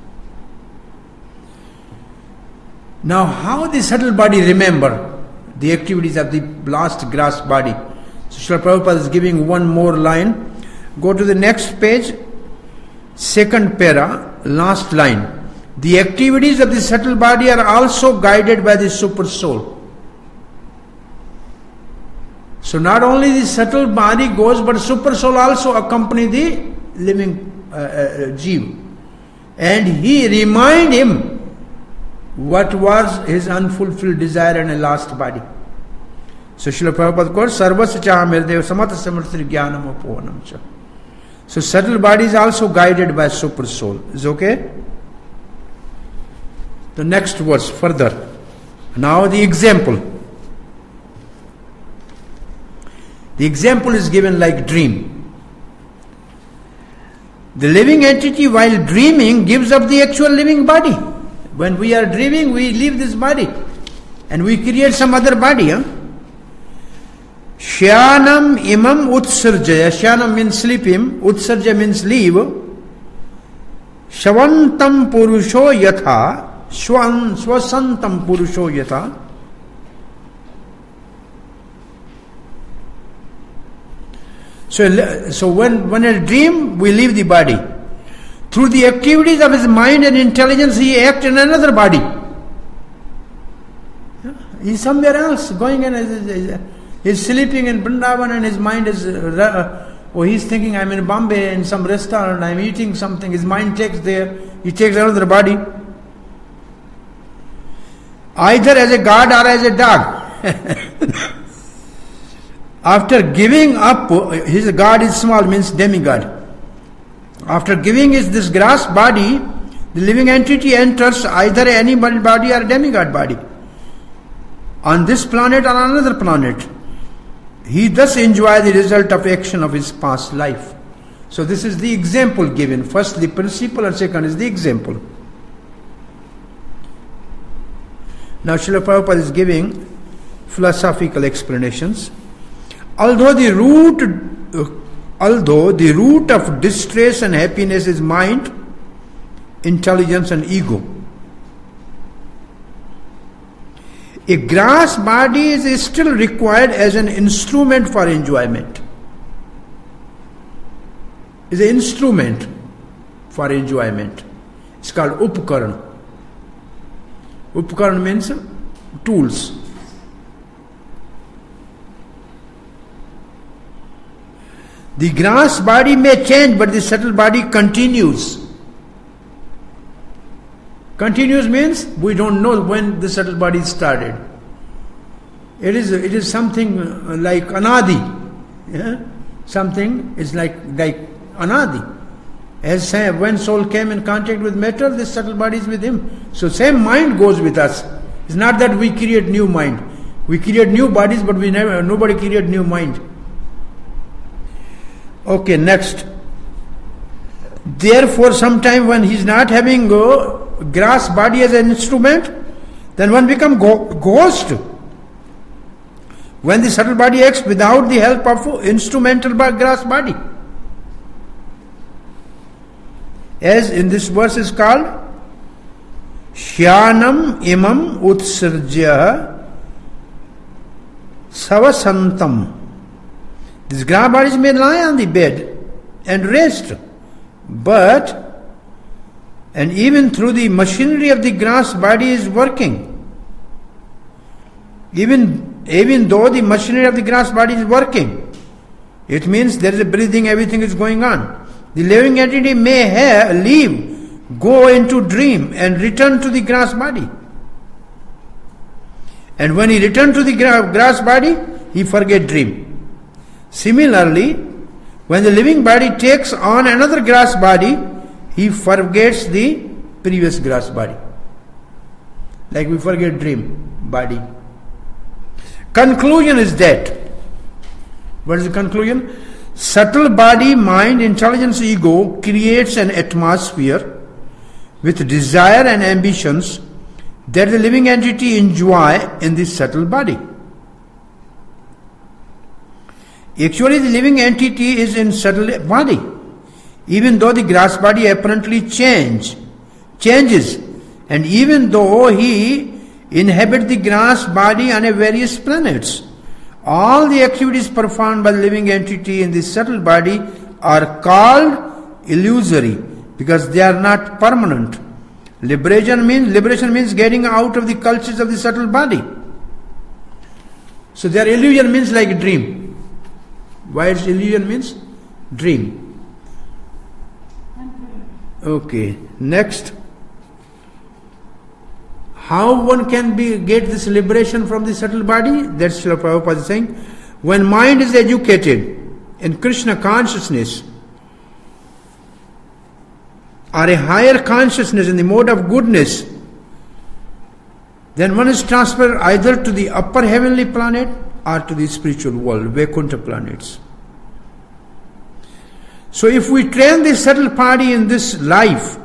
Now, how the subtle body remember the activities of the last grass body? So Srila Prabhupada is giving one more line. Go to the next page, second para, last line. The activities of the subtle body are also guided by the super soul. So not only the subtle body goes, but super soul also accompany the living Jeev. And he remind him what was his unfulfilled desire in a last body. So Srila Prabhupada quotes, Sarvasya Chahamirdev Samata Samarthri Jnanam Apohanam Cha. So subtle body is also guided by super soul. Is okay? The next verse further. Now the example. The example is given like dream. The living entity while dreaming gives up the actual living body. When we are dreaming, we leave this body and we create some other body. Shyanam imam utsarjaya. Shyanam means sleep him. Utsarja means leave. Shavantam purusho yatha. Swasantam purusho yatha. So when a dream, we leave the body. Through the activities of his mind and intelligence, he acts in another body. He's somewhere else, going and he's sleeping in Vrindavan and his mind is, he's thinking, I'm in Bombay in some restaurant, I'm eating something, his mind takes there, he takes another body. Either as a god or as a dog. After giving up, his god is small, means demigod. After giving this grass body, the living entity enters either any body or demigod body. On this planet or on another planet. He thus enjoys the result of action of his past life. So this is the example given. First the principle and second is the example. Now Srila Prabhupada is giving philosophical explanations. Although the root of distress and happiness is mind, intelligence and ego, a grass body is still required as an instrument for enjoyment. Is an instrument for enjoyment. It's called upkaran. Upkaran means tools. The grass body may change, but the subtle body continues. Continues means we don't know when the subtle body started. It is something like anadi. Yeah? Something is like anadi. As when soul came in contact with matter, this subtle body is with him. So same mind goes with us. It's not that we create new mind. We create new bodies, but nobody create new mind. Okay, next. Therefore, sometime when he's not having grass body as an instrument, then one become ghost. When the subtle body acts without the help of instrumental grass body. As in this verse is called Shyanam imam utsarjya savasantam. These grass bodies may lie on the bed and rest, and even through the machinery of the grass body is working. Even though the machinery of the grass body is working, it means there is a breathing, everything is going on. The living entity may leave, go into dream and return to the grass body. And when he returns to the grass body, he forget dream. Similarly, when the living body takes on another grass body, he forgets the previous grass body. Like we forget dream body. Conclusion is that. What is the conclusion? subtle body, mind, intelligence, ego creates an atmosphere with desire and ambitions that the living entity enjoy in this subtle body. Actually, the living entity is in subtle body, even though the grass body apparently changes, and even though he inhabits the grass body on various planets. All the activities performed by the living entity in this subtle body are called illusory because they are not permanent. Liberation means getting out of the cultures of the subtle body. So their illusion means like a dream. Why its illusion means? Dream. Okay, next. How one can get this liberation from the subtle body? That's Srila Prabhupada is saying. When mind is educated in Krishna consciousness or a higher consciousness in the mode of goodness, then one is transferred either to the upper heavenly planet or to the spiritual world, Vaikuntha planets. So if we train the subtle body in this life,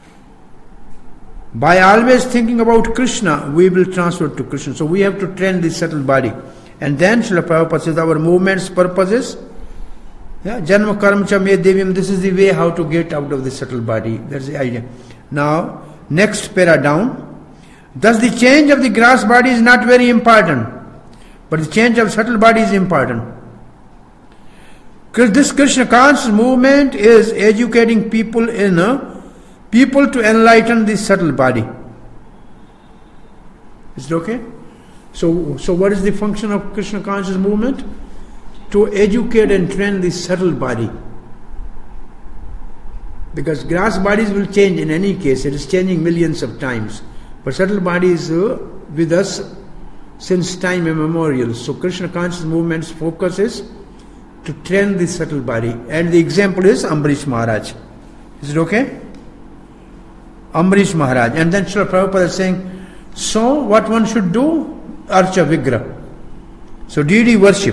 by always thinking about Krishna, we will transfer to Krishna. So we have to train this subtle body. And then Srila Prabhupada says our movement's purpose is Janma Karma Cha Me Devyam. This is the way how to get out of the subtle body. That's the idea. Now, next para down. Thus the change of the grass body is not very important, but the change of subtle body is important. Because this Krishna conscious movement is educating people to enlighten the subtle body. Is it okay? So what is the function of Krishna conscious movement? To educate and train the subtle body. Because grass bodies will change in any case. It is changing millions of times. But subtle body is with us since time immemorial. So Krishna conscious movement's focus is to train the subtle body. And the example is Ambarish Maharaj. Is it okay? Ambarish Maharaj. And then Srila Prabhupada is saying, so what one should do? Archa Vigraha. So deity worship.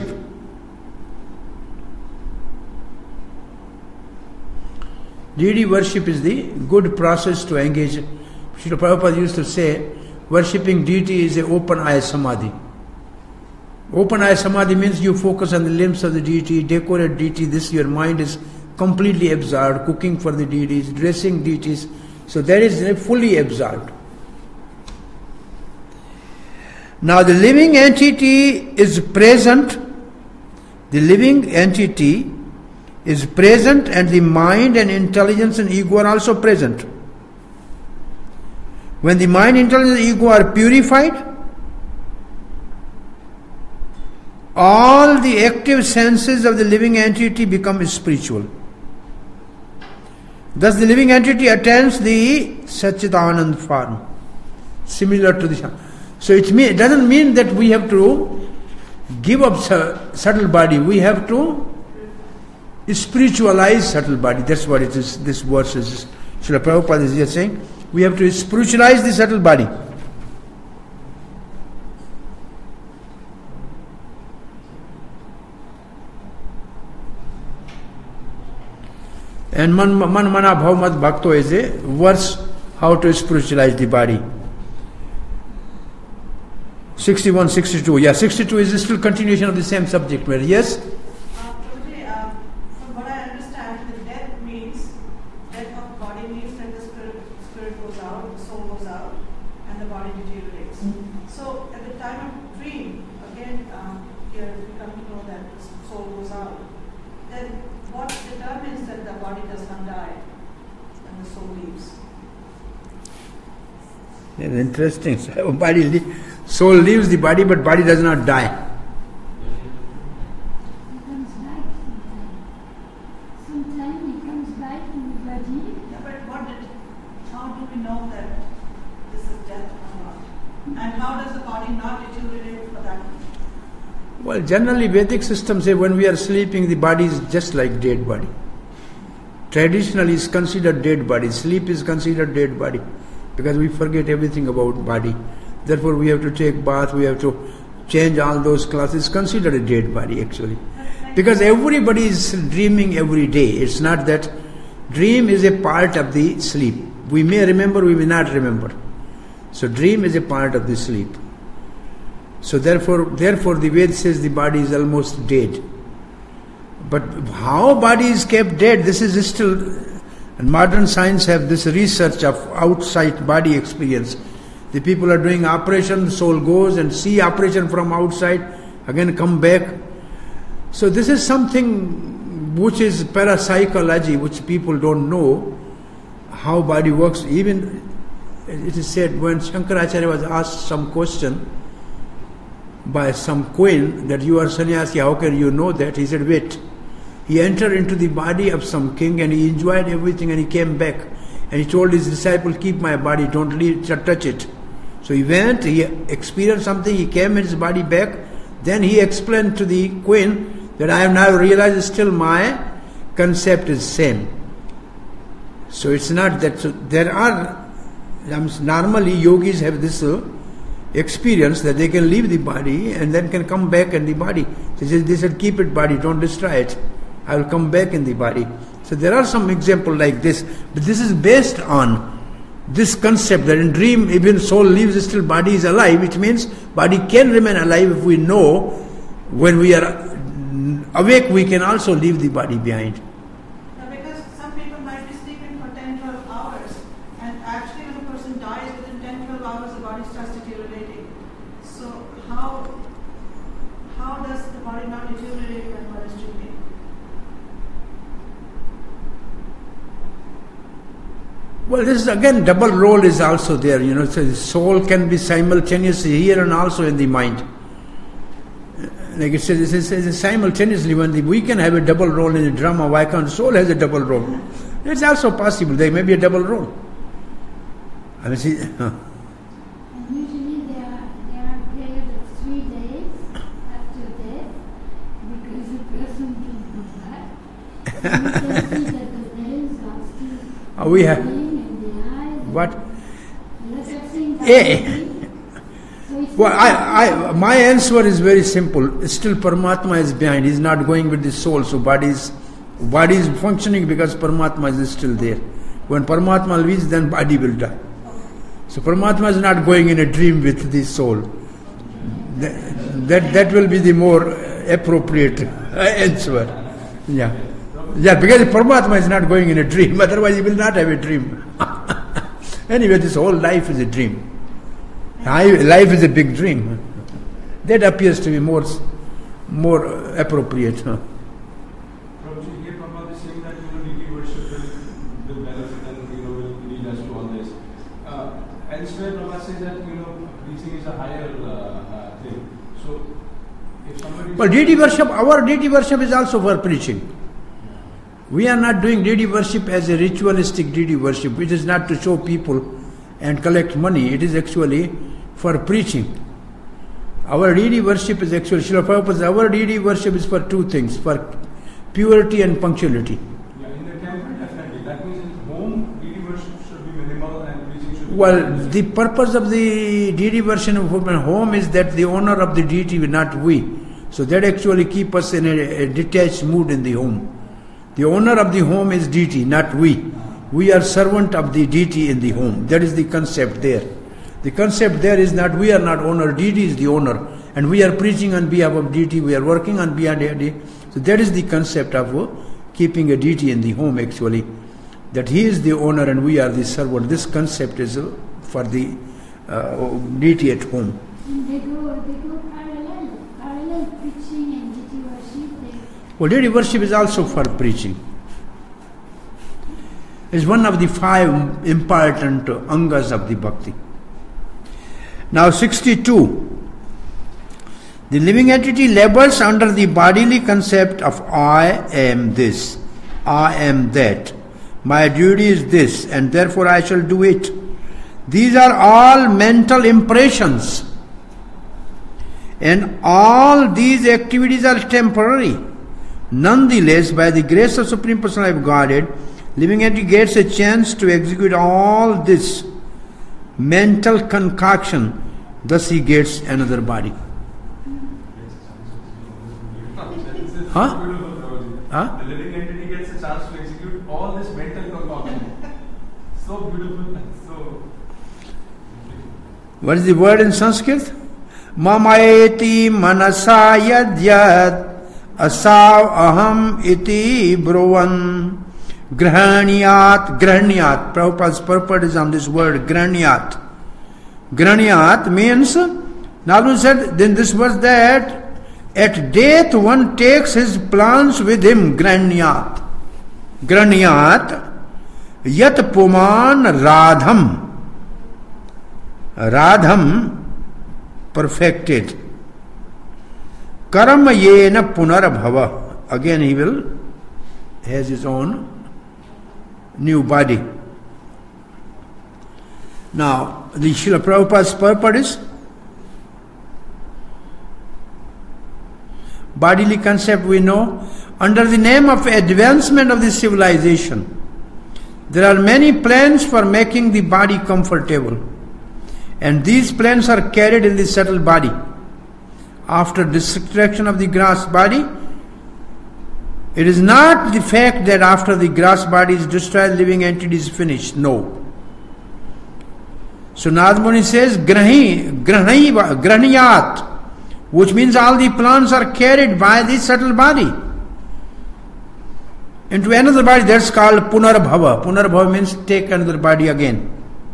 Deity worship is the good process to engage. Srila Prabhupada used to say, worshipping deity is an open eye samadhi. Open eye samadhi means you focus on the limbs of the deity, decorate deity, your mind is completely absorbed, cooking for the deities, dressing deities. So that is fully absorbed. Now the living entity is present. The living entity is present and the mind and intelligence and ego are also present. When the mind, intelligence and ego are purified, all the active senses of the living entity become spiritual. Thus the living entity attains the Satchidanand form, similar to the. So it doesn't mean that we have to give up subtle body. We have to spiritualize subtle body. That's what it is. This verse is. Srila Prabhupada is here saying, we have to spiritualize the subtle body. And Man Mana Bhavmat Bhakto is a verse how to spiritualize the body. 61, 62. Yeah, 62 is still continuation of the same subject matter. Yes? From what I understand, the death means, death of body means that the spirit goes out, the soul goes out, and the body deteriorates. So at the time of dream, again, here we come to know that the soul goes out. Then what determines that the body does not die when the soul leaves? It's interesting. Soul leaves the body, but body does not die. He comes back sometimes. Sometimes he comes back in the body. Yeah, but how do we know that this is death or not? And how does the body not deteriorate for that? Well, generally Vedic systems say when we are sleeping, the body is just like dead body. Traditionally is considered dead body. Sleep is considered dead body because we forget everything about body. Therefore we have to take bath, we have to change all those clothes. It's considered a dead body actually. Like Because everybody is dreaming every day. It's not that dream is a part of the sleep. We may remember, we may not remember. So dream is a part of the sleep. So therefore the Ved says the body is almost dead. But how body is kept dead, this is still, and modern science have this research of outside body experience. The people are doing operation, soul goes and see operation from outside, again come back. So this is something which is parapsychology, which people don't know how body works. Even it is said when Shankaracharya was asked some question by some queen that you are sannyasi, how can you know that? He said, wait. He entered into the body of some king and he enjoyed everything and he came back. And he told his disciple, keep my body, don't touch it. So he went, he experienced something, he came in his body back. Then he explained to the queen that I have now realized still my concept is same. So it's not that. So there are, normally yogis have this experience that they can leave the body and then can come back in the body. They said, keep it body, don't destroy it. I will come back in the body. So there are some examples like this. But this is based on this concept that in dream even soul leaves, still body is alive, which means body can remain alive if we know when we are awake we can also leave the body behind. Because some people might be sleeping for 10-12 hours and actually when a person dies within 10-12 hours the body starts deteriorating. So how does the body not deteriorate when one is dreaming? Well, this is again, double role is also there, so the soul can be simultaneously here and also in the mind. Like it says, it's simultaneously when we can have a double role in the drama, why can't soul has a double role? It's also possible, there may be a double role. I mean, see, And usually there are periods of 3 days after death because the person can come back. And you can see that the days are still we have. What? Well, my answer is very simple. Still Paramatma is behind. He's not going with the soul. So body is functioning because Paramatma is still there. When Paramatma leaves, then body will die. So Paramatma is not going in a dream with the soul. That will be the more appropriate answer. Yeah, because Paramatma is not going in a dream. Otherwise, he will not have a dream. Anyway, this whole life is a dream. Life is a big dream. That appears to be more appropriate. Prabhuji, here Prabhupada is saying that deity worship will benefit and will lead us to all this. Elsewhere, Prabhupada says that preaching is a higher thing. So, if somebody. Well, deity worship, our deity worship is also for preaching. We are not doing deity worship as a ritualistic deity worship, which is not to show people and collect money. It is actually for preaching. Our deity worship is actually, Srila Prabhupada, our deity worship is for two things, for purity and punctuality. Yeah, in the temple, definitely. That means in home, deity worship should be minimal and preaching should be Well, the purpose of the deity worship of home is that the owner of the deity, not we. So that actually keep us in a detached mood in the home. The owner of the home is deity, not we. We are servant of the deity in the home. That is the concept there. The concept there is not we are not owner, deity is the owner. And we are preaching on behalf of deity, we are working on behalf of deity. So that is the concept of keeping a deity in the home actually. That he is the owner and we are the servant. This concept is for the deity at home. And they go parallel preaching and deity worship. Well, deity worship is also for preaching. It's one of the 5 important angas of the bhakti. Now 62. The living entity labors under the bodily concept of I am this, I am that, my duty is this, and therefore I shall do it. These are all mental impressions. And all these activities are temporary. Nonetheless, by the grace of Supreme Personality of Godhead, living entity gets a chance to execute all this mental concoction. Thus he gets another body. Huh? Beautiful, Prabhuji. Huh? The living entity gets a chance to execute all this mental concoction. So beautiful and so. What is the word in Sanskrit? Mamaeti manasa yadyat asav aham iti bruvan grahanyat. Grahanyat. Prabhupada's purport is on this word, grahanyat. Grahanyat means, Nalun said, then this was that at death one takes his plans with him, grahanyat. Grahanyat yat puman radham. Radham perfected. Karma yena punarbhava. Again he has his own new body. Now, the Srila Prabhupada's purport is bodily concept we know. Under the name of advancement of the civilization, there are many plans for making the body comfortable. And these plans are carried in the subtle body. After destruction of the gross body, it is not the fact that after the gross body is destroyed, living entity is finished. No. So Narad Muni says, Grahniyat, which means all the plans are carried by the subtle body into another body. That's called Punarbhava. Punarbhava means take another body again.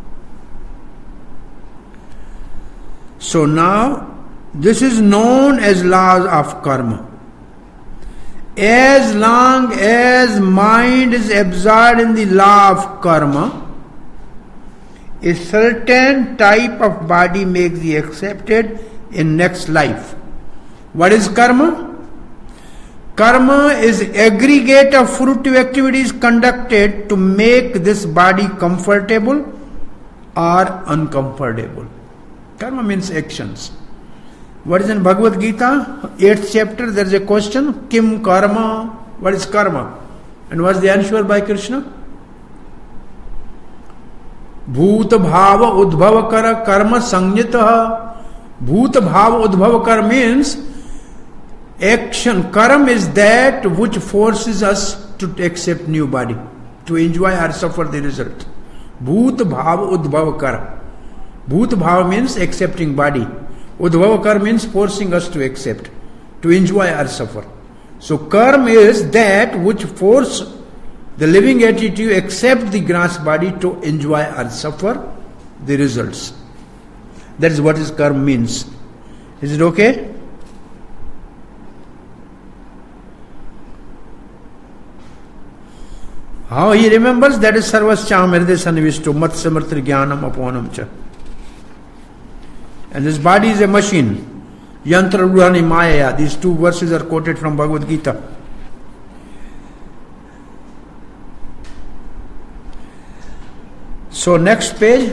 So now, this is known as laws of karma. As long as mind is absorbed in the law of karma, a certain type of body may be accepted in next life. What is karma? Karma is aggregate of fruitive activities conducted to make this body comfortable or uncomfortable. Karma means actions. What is in Bhagavad Gita, 8th chapter, there is a question, Kim karma? What is karma? And what is the answer by Krishna? Bhoot bhava udbhava kara karma sanyataha. Bhoot bhava udbhava kara means action. Karma is that which forces us to accept new body, to enjoy or suffer the result. Bhoot bhava udbhava kara. Bhoot bhava means accepting body. Udbhava kar means forcing us to accept, to enjoy or suffer. So karma is that which force the living entity to accept the gross body to enjoy or suffer the results. That is what karma means. Is it okay? How he remembers? That is sarvascham hriday sannivisto mat samartri jnanam aponam cha. And this body is a machine. Yantra Ruhani Maya. These two verses are quoted from Bhagavad Gita. So next page.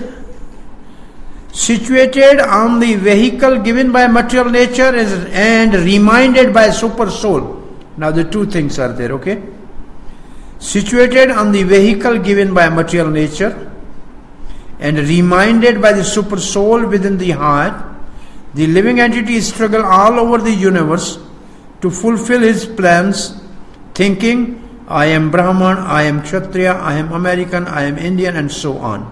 Situated on the vehicle given by material nature and reminded by super soul. Now the two things are there, okay? Situated on the vehicle given by material nature and reminded by the super soul within the heart, the living entity struggles all over the universe to fulfill his plans, thinking, I am Brahman, I am Kshatriya, I am American, I am Indian, and so on.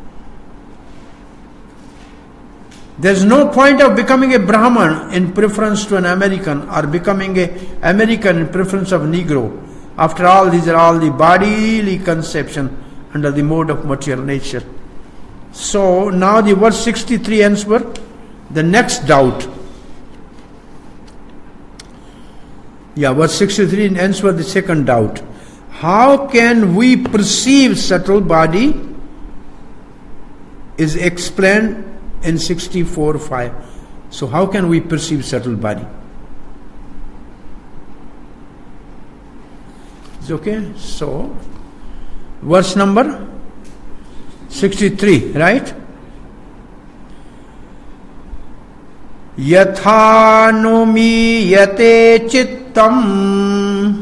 There is no point of becoming a Brahman in preference to an American or becoming an American in preference of Negro. After all, these are all the bodily conception under the mode of material nature. So now the verse 63 ends with the next doubt. Verse 63 ends with the second doubt. How can we perceive subtle body? Is explained in 64:5. So how can we perceive subtle body? It's okay? So, verse number 63, right? Yathanumi yate chittam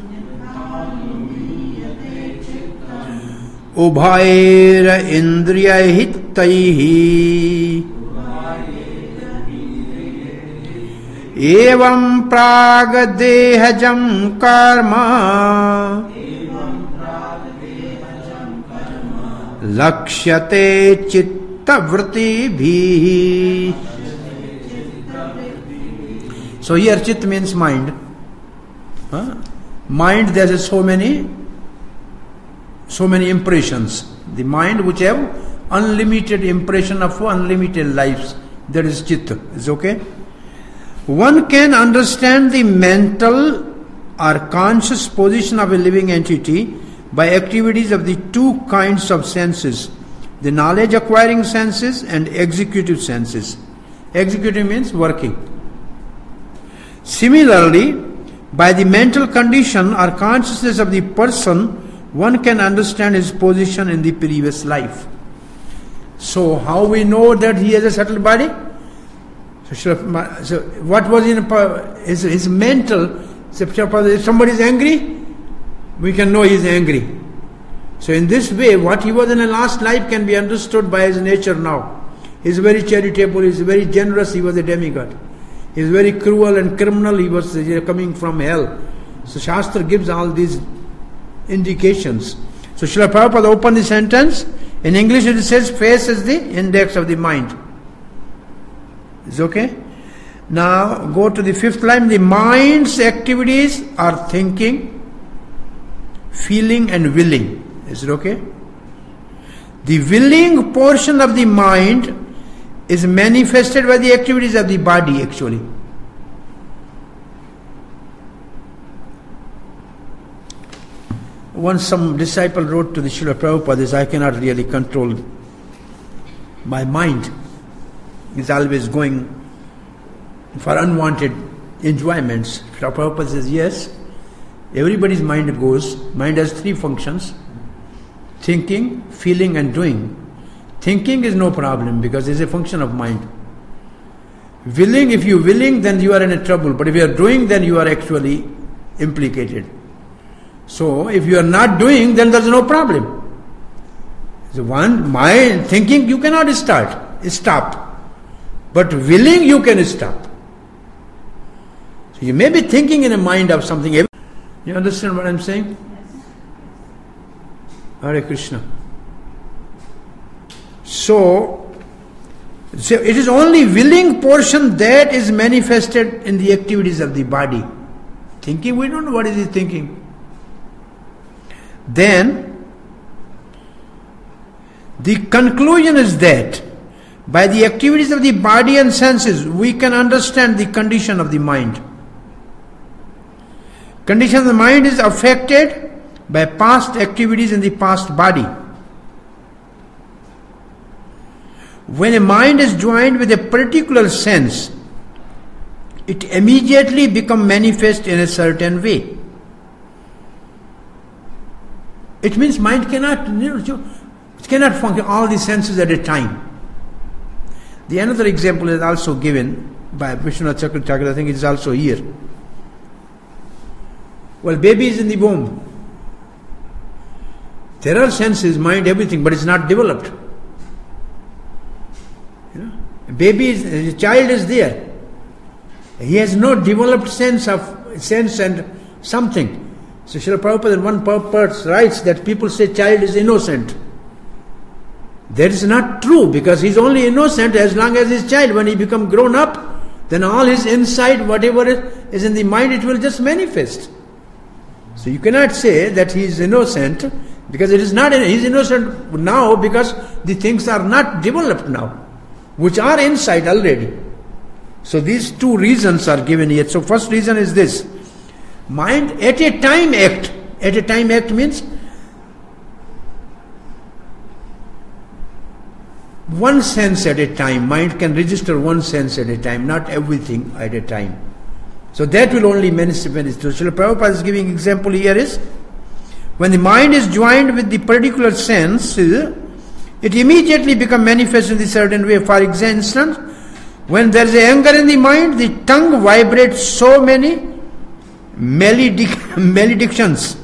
ubhaira indriya hittaihi Evam pragadehajam karma lakshyate chitta vritti bhi. So here chit means mind. Mind, there is so many impressions. The mind which have unlimited impression of unlimited lives, that is chitta. Is okay? One can understand the mental or conscious position of a living entity by activities of the two kinds of senses, the knowledge acquiring senses and executive senses. Executive means working. Similarly, by the mental condition or consciousness of the person, one can understand his position in the previous life. So, how we know that he has a subtle body? So what was in his mental? If somebody is angry, we can know he is angry. So in this way, what he was in a last life can be understood by his nature now. He is very charitable, he is very generous, he was a demigod. He is very cruel and criminal, he was coming from hell. So Shastra gives all these indications. So Srila Prabhupada opened the sentence. In English it says, face is the index of the mind. Is okay? Now go to the fifth line. The mind's activities are thinking, feeling and willing. Is it okay? The willing portion of the mind is manifested by the activities of the body actually. Once some disciple wrote to the Srila Prabhupada, I cannot really control my mind. It's always going for unwanted enjoyments. Srila Prabhupada says, yes, everybody's mind goes. Mind has three functions: thinking, feeling and doing. Thinking is no problem because it's a function of mind. Willing, if you're willing, then you are in a trouble. But if you are doing, then you are actually implicated. So, if you are not doing, then there's no problem. So mind, thinking you cannot stop. But willing you can stop. So you may be thinking in a mind of something. You understand what I'm saying? Hare Krishna. So it is only willing portion that is manifested in the activities of the body. Thinking, we don't know what is he thinking. Then the conclusion is that by the activities of the body and senses, we can understand the condition of the mind. Condition of the mind is affected by past activities in the past body. When a mind is joined with a particular sense, it immediately becomes manifest in a certain way. It means mind cannot function all the senses at a time. The another example is also given by Vishwanath Chakravarti. I think it is also here. Well, baby is in the womb. There are senses, mind, everything, but it's not developed. A child is there. He has no developed sense and something. So Srila Prabhupada in one purpose writes that people say child is innocent. That is not true, because he is only innocent as long as he is child. When he becomes grown up, then all his insight, whatever is in the mind, it will just manifest. So you cannot say that he is innocent, because it is not. He is innocent now because the things are not developed now, which are inside already. So these two reasons are given here. So first reason is this: mind at a time act. At a time act means one sense at a time. Mind can register one sense at a time, not everything at a time. So that will only manifest. So Srila Prabhupada is giving example here is, when the mind is joined with the particular sense, it immediately becomes manifest in a certain way. For instance, when there is anger in the mind, the tongue vibrates so many maledictions.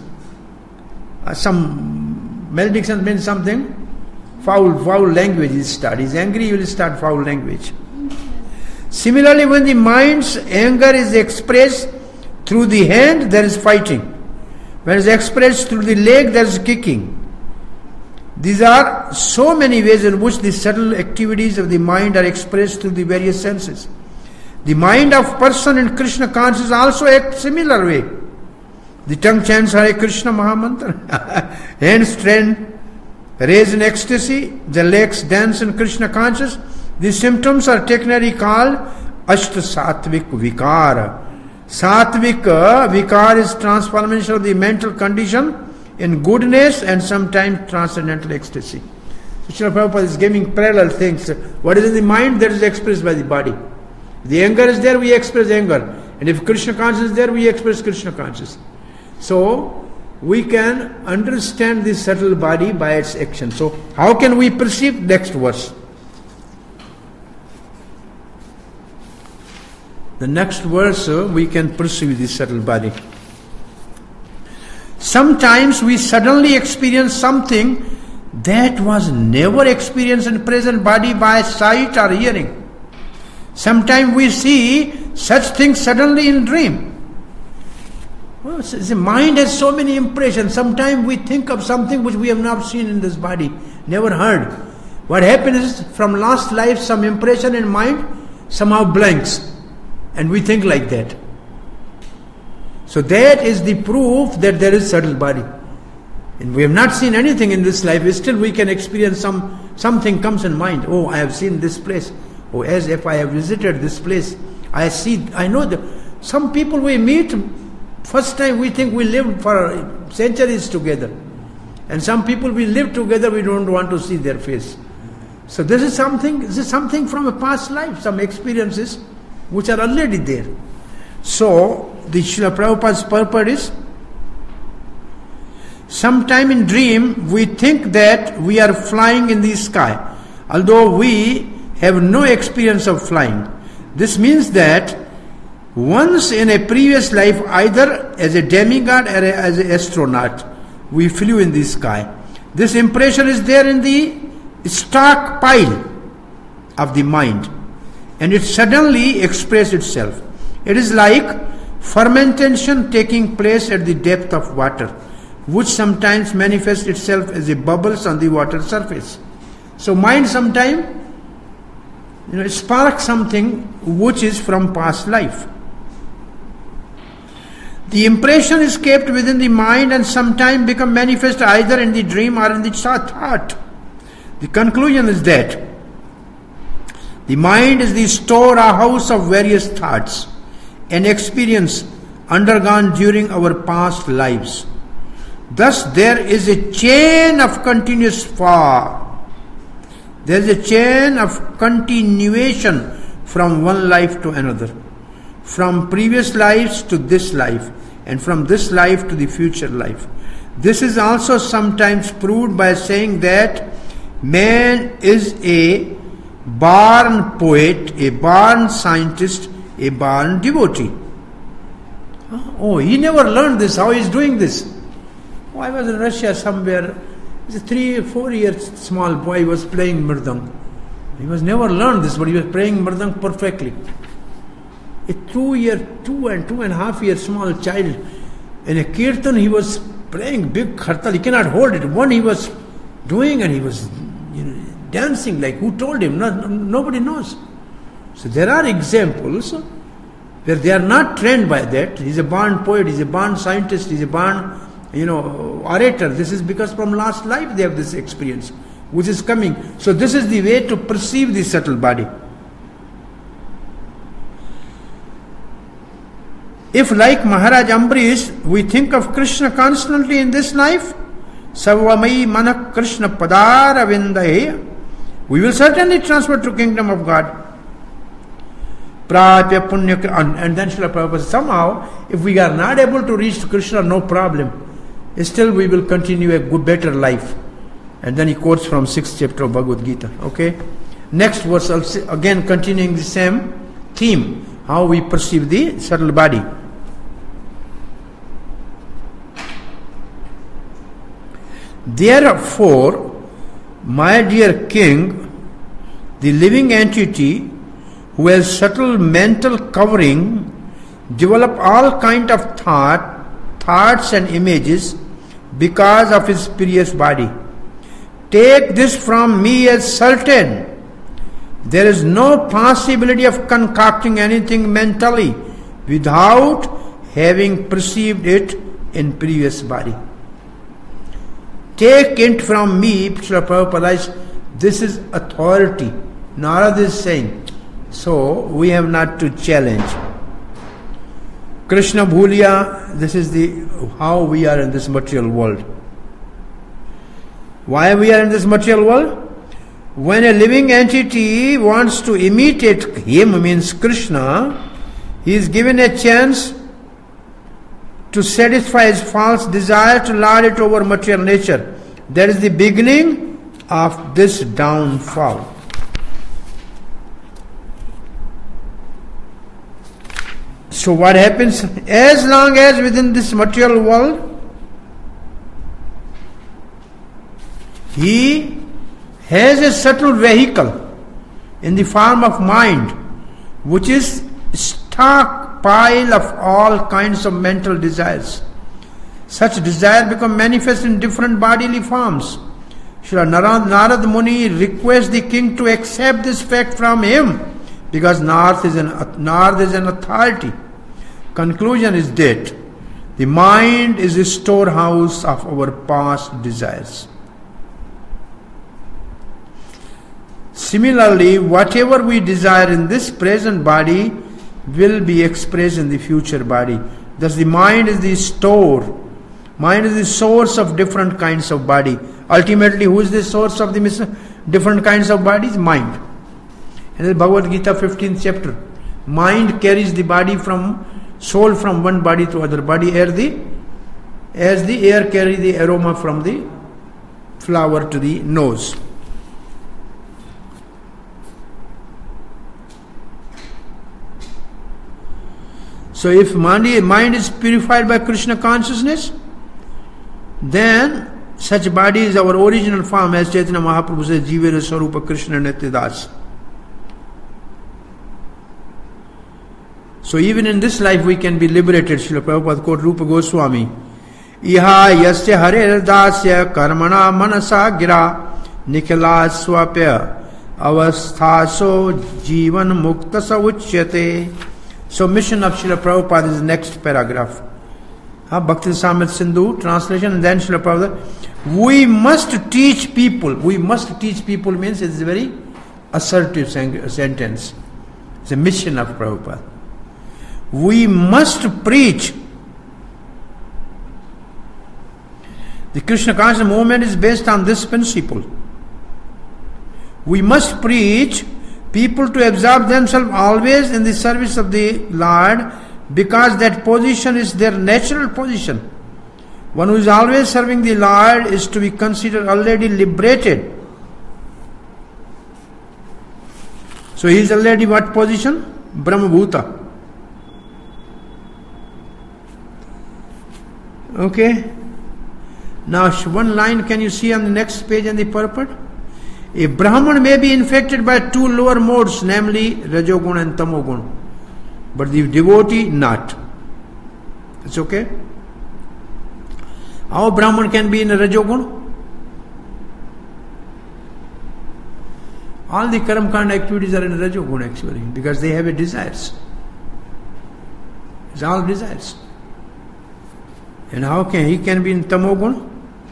Some malediction means something. Foul language is start. He's angry, he will start foul language. Similarly, when the mind's anger is expressed through the hand, there is fighting. When it is expressed through the leg, there is kicking. These are so many ways in which the subtle activities of the mind are expressed through the various senses. The mind of person in Krishna consciousness also acts similar way. The tongue chants Hare Krishna Mahamantra, hands trend, raise in ecstasy, the legs dance in Krishna consciousness. These symptoms are technically called Ashta Satvik Vikara. Satvik Vikara is transformation of the mental condition in goodness and sometimes transcendental ecstasy. So Srila Prabhupada is giving parallel things. What is in the mind, that is expressed by the body. If the anger is there, we express anger. And if Krishna consciousness is there, we express Krishna consciousness. So we can understand this subtle body by its action. So how can we perceive? Next verse. The next verse, we can perceive this subtle body. Sometimes we suddenly experience something that was never experienced in present body by sight or hearing. Sometimes we see such things suddenly in dream. Well, the mind has so many impressions. Sometimes we think of something which we have not seen in this body, never heard. What happens is, from last life, some impression in mind somehow blanks. And we think like that. So that is the proof that there is subtle body. And we have not seen anything in this life, still we can experience something comes in mind. Oh, I have seen this place. Oh, as if I have visited this place. I know that some people we meet, first time we think we lived for centuries together. And some people we live together, we don't want to see their face. So this is something from a past life, some experiences which are already there. So, the Srila Prabhupada's purport is, sometime in dream we think that we are flying in the sky, although we have no experience of flying. This means that once in a previous life, either as a demigod or as an astronaut, we flew in the sky. This impression is there in the stockpile of the mind, and it suddenly expresses itself. It is like fermentation taking place at the depth of water, which sometimes manifests itself as a bubbles on the water surface. So mind sometimes sparks something which is from past life. The impression is kept within the mind and sometimes become manifest either in the dream or in the thought. The conclusion is that the mind is the storehouse of various thoughts and experience undergone during our past lives. Thus there is a chain of continuous there is a chain of continuation from one life to another, from previous lives to this life, and from this life to the future life. This is also sometimes proved by saying that man is a born poet, a born scientist, a born devotee. Oh, he never learned this. How he is doing this? Oh, I was in Russia somewhere. He's a 3 or 4 year small boy. He was playing mridang. He was never learned this, but he was playing mridang perfectly. A 2 and 2.5 year small child in a kirtan, he was playing big khartal. He cannot hold it. One he was doing, and he was dancing like who told him? Nobody knows. So there are examples where they are not trained by that. He's a born poet, he's a born scientist, he's a born orator. This is because from last life they have this experience, which is coming. So this is the way to perceive the subtle body. If like Maharaj Ambrish, we think of Krishna constantly in this life, Savamai Manak Krishna Padara Vindahe, we will certainly transfer to kingdom of God. Prapya Punya, and then Srila Prabhupada says, somehow, if we are not able to reach Krishna, no problem. Still we will continue a good, better life. And then he quotes from 6th chapter of Bhagavad Gita. Okay? Next verse, again continuing the same theme, how we perceive the subtle body. Therefore, my dear king, the living entity who has subtle mental covering, develop all kind of thoughts and images because of his previous body. Take this from me as certain. There is no possibility of concocting anything mentally without having perceived it in previous body. Take it from me, Srila Prabhupada says, this is authority. Narada is saying, so we have not to challenge. Krishna Bhuliya, this is how we are in this material world. Why we are in this material world? When a living entity wants to imitate him, means Krishna, he is given a chance to satisfy his false desire to lord it over material nature. That is the beginning of this downfall. So what happens? As long as within this material world, he has a subtle vehicle in the form of mind, which is stockpile of all kinds of mental desires. Such desires become manifest in different bodily forms. Srila Narad Muni requests the king to accept this fact from him, because Narad is an authority. Conclusion is that the mind is a storehouse of our past desires. Similarly, whatever we desire in this present body will be expressed in the future body. Thus the mind is the store. Mind is the source of different kinds of body. Ultimately, who is the source of the different kinds of bodies? Mind. In the Bhagavad Gita 15th chapter, mind carries the body soul from one body to other body, as the air carries the aroma from the flower to the nose. So if mind is purified by Krishna consciousness, then such body is our original form, as Chaitanya Mahaprabhu says, Jivera Sarupa Krishna Nityadas. So even in this life we can be liberated. Srila Prabhupada quote Rupa Goswami, Iha yasya hare dasya karmana manasa gira nikhila swapya avasthaso jivan muktasa uchyate. So mission of Srila Prabhupada is the next paragraph. Bhakti Samit Sindhu translation, and then Srila Prabhupada. We must teach people. We must teach people means it's a very assertive sentence. It's a mission of Prabhupada. We must preach. The Krishna conscious movement is based on this principle. We must preach people to absorb themselves always in the service of the Lord, because that position is their natural position. One who is always serving the Lord is to be considered already liberated. So he is already what position? Brahma Bhuta. Okay. Now one line can you see on the next page in the purport? A Brahman may be infected by two lower modes, namely Rajogun and Tamogun, but the devotee not. It's okay? How a Brahman can be in a Rajogun? All the Karam Kanda activities are in Rajogun actually, because they have a desires. It's all desires. And how can he can be in Tamogun?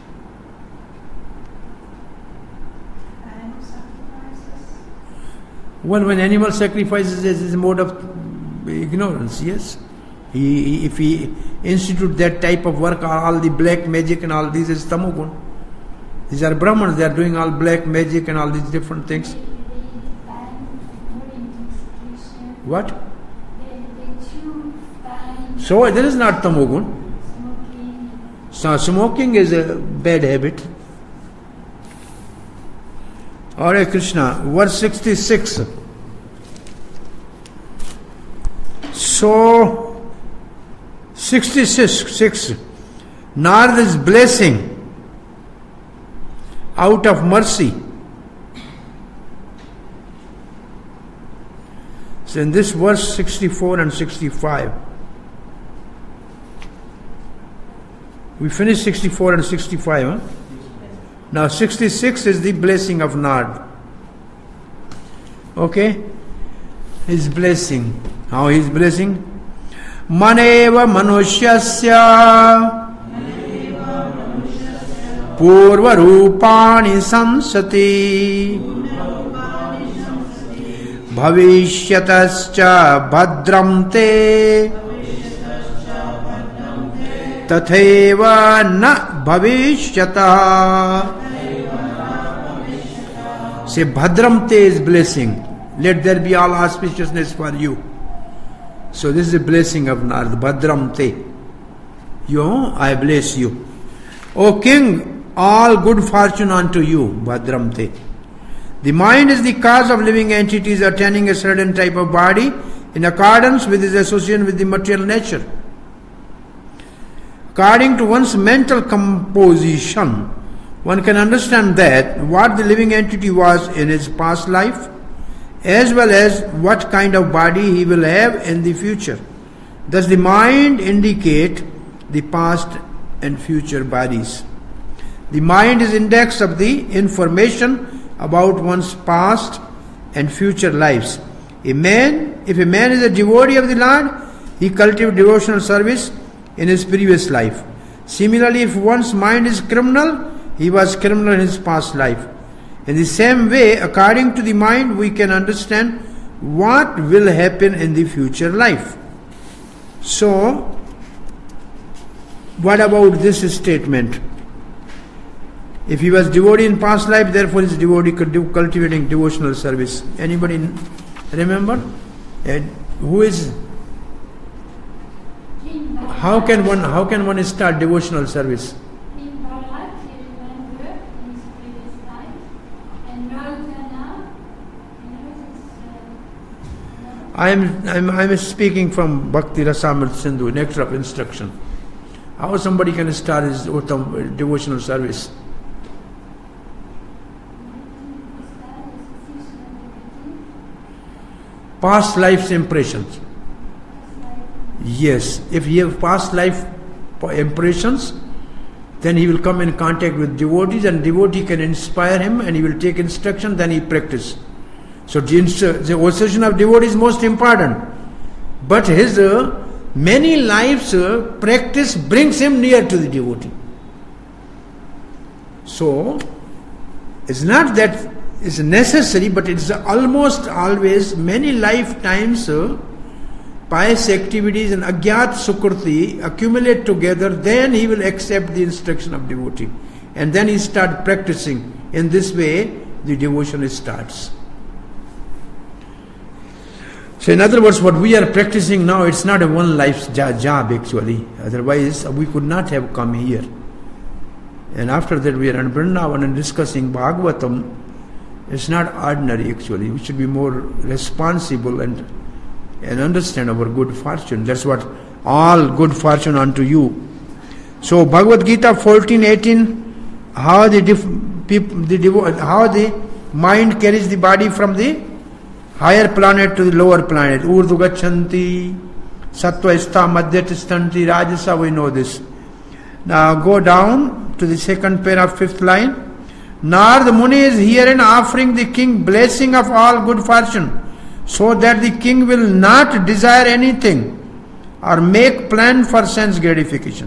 Well, when animal sacrifices is a mode of ignorance, yes. If he institute that type of work, all the black magic and all these is Tamogun. These are Brahmans, they are doing all black magic and all these different things. What? So there is not Tamogun. So smoking is a bad habit. Hare Krishna, verse 66. So, 66. Narada's blessing out of mercy. So in this verse 64 and 65, we finished 64 and 65. Huh? Now 66 is the blessing of Nard. Okay? His blessing. How his blessing? Maneva manusyasya purva rupani sansati bhavishyatascha bhadram te tatheva na bhavishyatah. Say bhadram te is blessing. Let there be all auspiciousness for you. So this is a blessing of Narad. Bhadram te. I bless you. O king, all good fortune unto you. Bhadram te. The mind is the cause of living entities attaining a certain type of body in accordance with its association with the material nature. According to one's mental composition, one can understand that what the living entity was in his past life, as well as what kind of body he will have in the future. Thus the mind indicate the past and future bodies. The mind is index of the information about one's past and future lives. If a man is a devotee of the Lord, he cultivates devotional service in his previous life. Similarly, if one's mind is criminal, he was criminal in his past life. In the same way, according to the mind, we can understand what will happen in the future life. So, what about this statement? If he was devotee in past life, therefore his devotee cultivating devotional service. Anybody remember? And who is? How can one start devotional service? I am speaking from Bhakti Rasamrit Sindhu, nectar of instruction. How somebody can start his devotional service? Past life's impressions. Yes, if he have past life impressions, then he will come in contact with devotees, and devotee can inspire him, and he will take instruction, then he practice. So the association of devotee is most important. But his many lives practice brings him near to the devotee. So it's not that it's necessary, but it's almost always many lifetimes pious activities and agyat sukriti accumulate together, then he will accept the instruction of devotee. And then he start practicing. In this way, the devotion starts. So in other words, what we are practicing now, it's not a one life's job actually. Otherwise, we could not have come here. And after that, we are in Vrindavan and discussing Bhagavatam. It's not ordinary actually. We should be more responsible and understand our good fortune. That's what all good fortune unto you. So Bhagavad Gita 14:18, how the mind carries the body from the higher planet to the lower planet. Urdu gachanti, sattva istha madhyatistanti, rajasa, we know this. Now go down to the second paragraph, fifth line. Narad Muni is herein offering the king blessing of all good fortune, so that the king will not desire anything or make plan for sense gratification.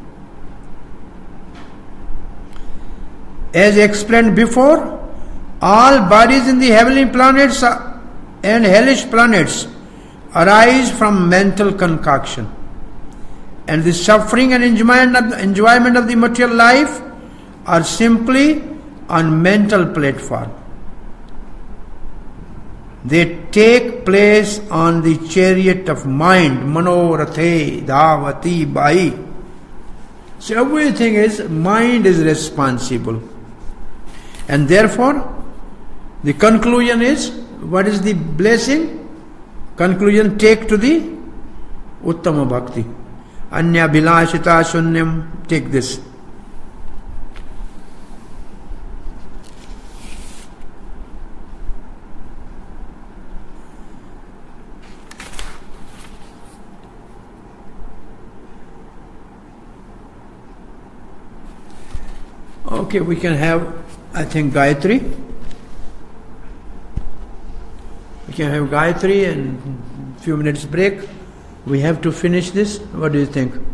As explained before, all bodies in the heavenly planets and hellish planets arise from mental concoction, and the suffering and enjoyment of the material life are simply on mental platform. They take place on the chariot of mind, manorathe dhavati bai. So everything is, mind is responsible. And therefore, the conclusion is, what is the blessing? Conclusion, take to the Uttama Bhakti. Anya Bilashita Shunyam, take this. Okay, we can have, I think, Gayatri. We can have Gayatri and a few minutes break. We have to finish this. What do you think?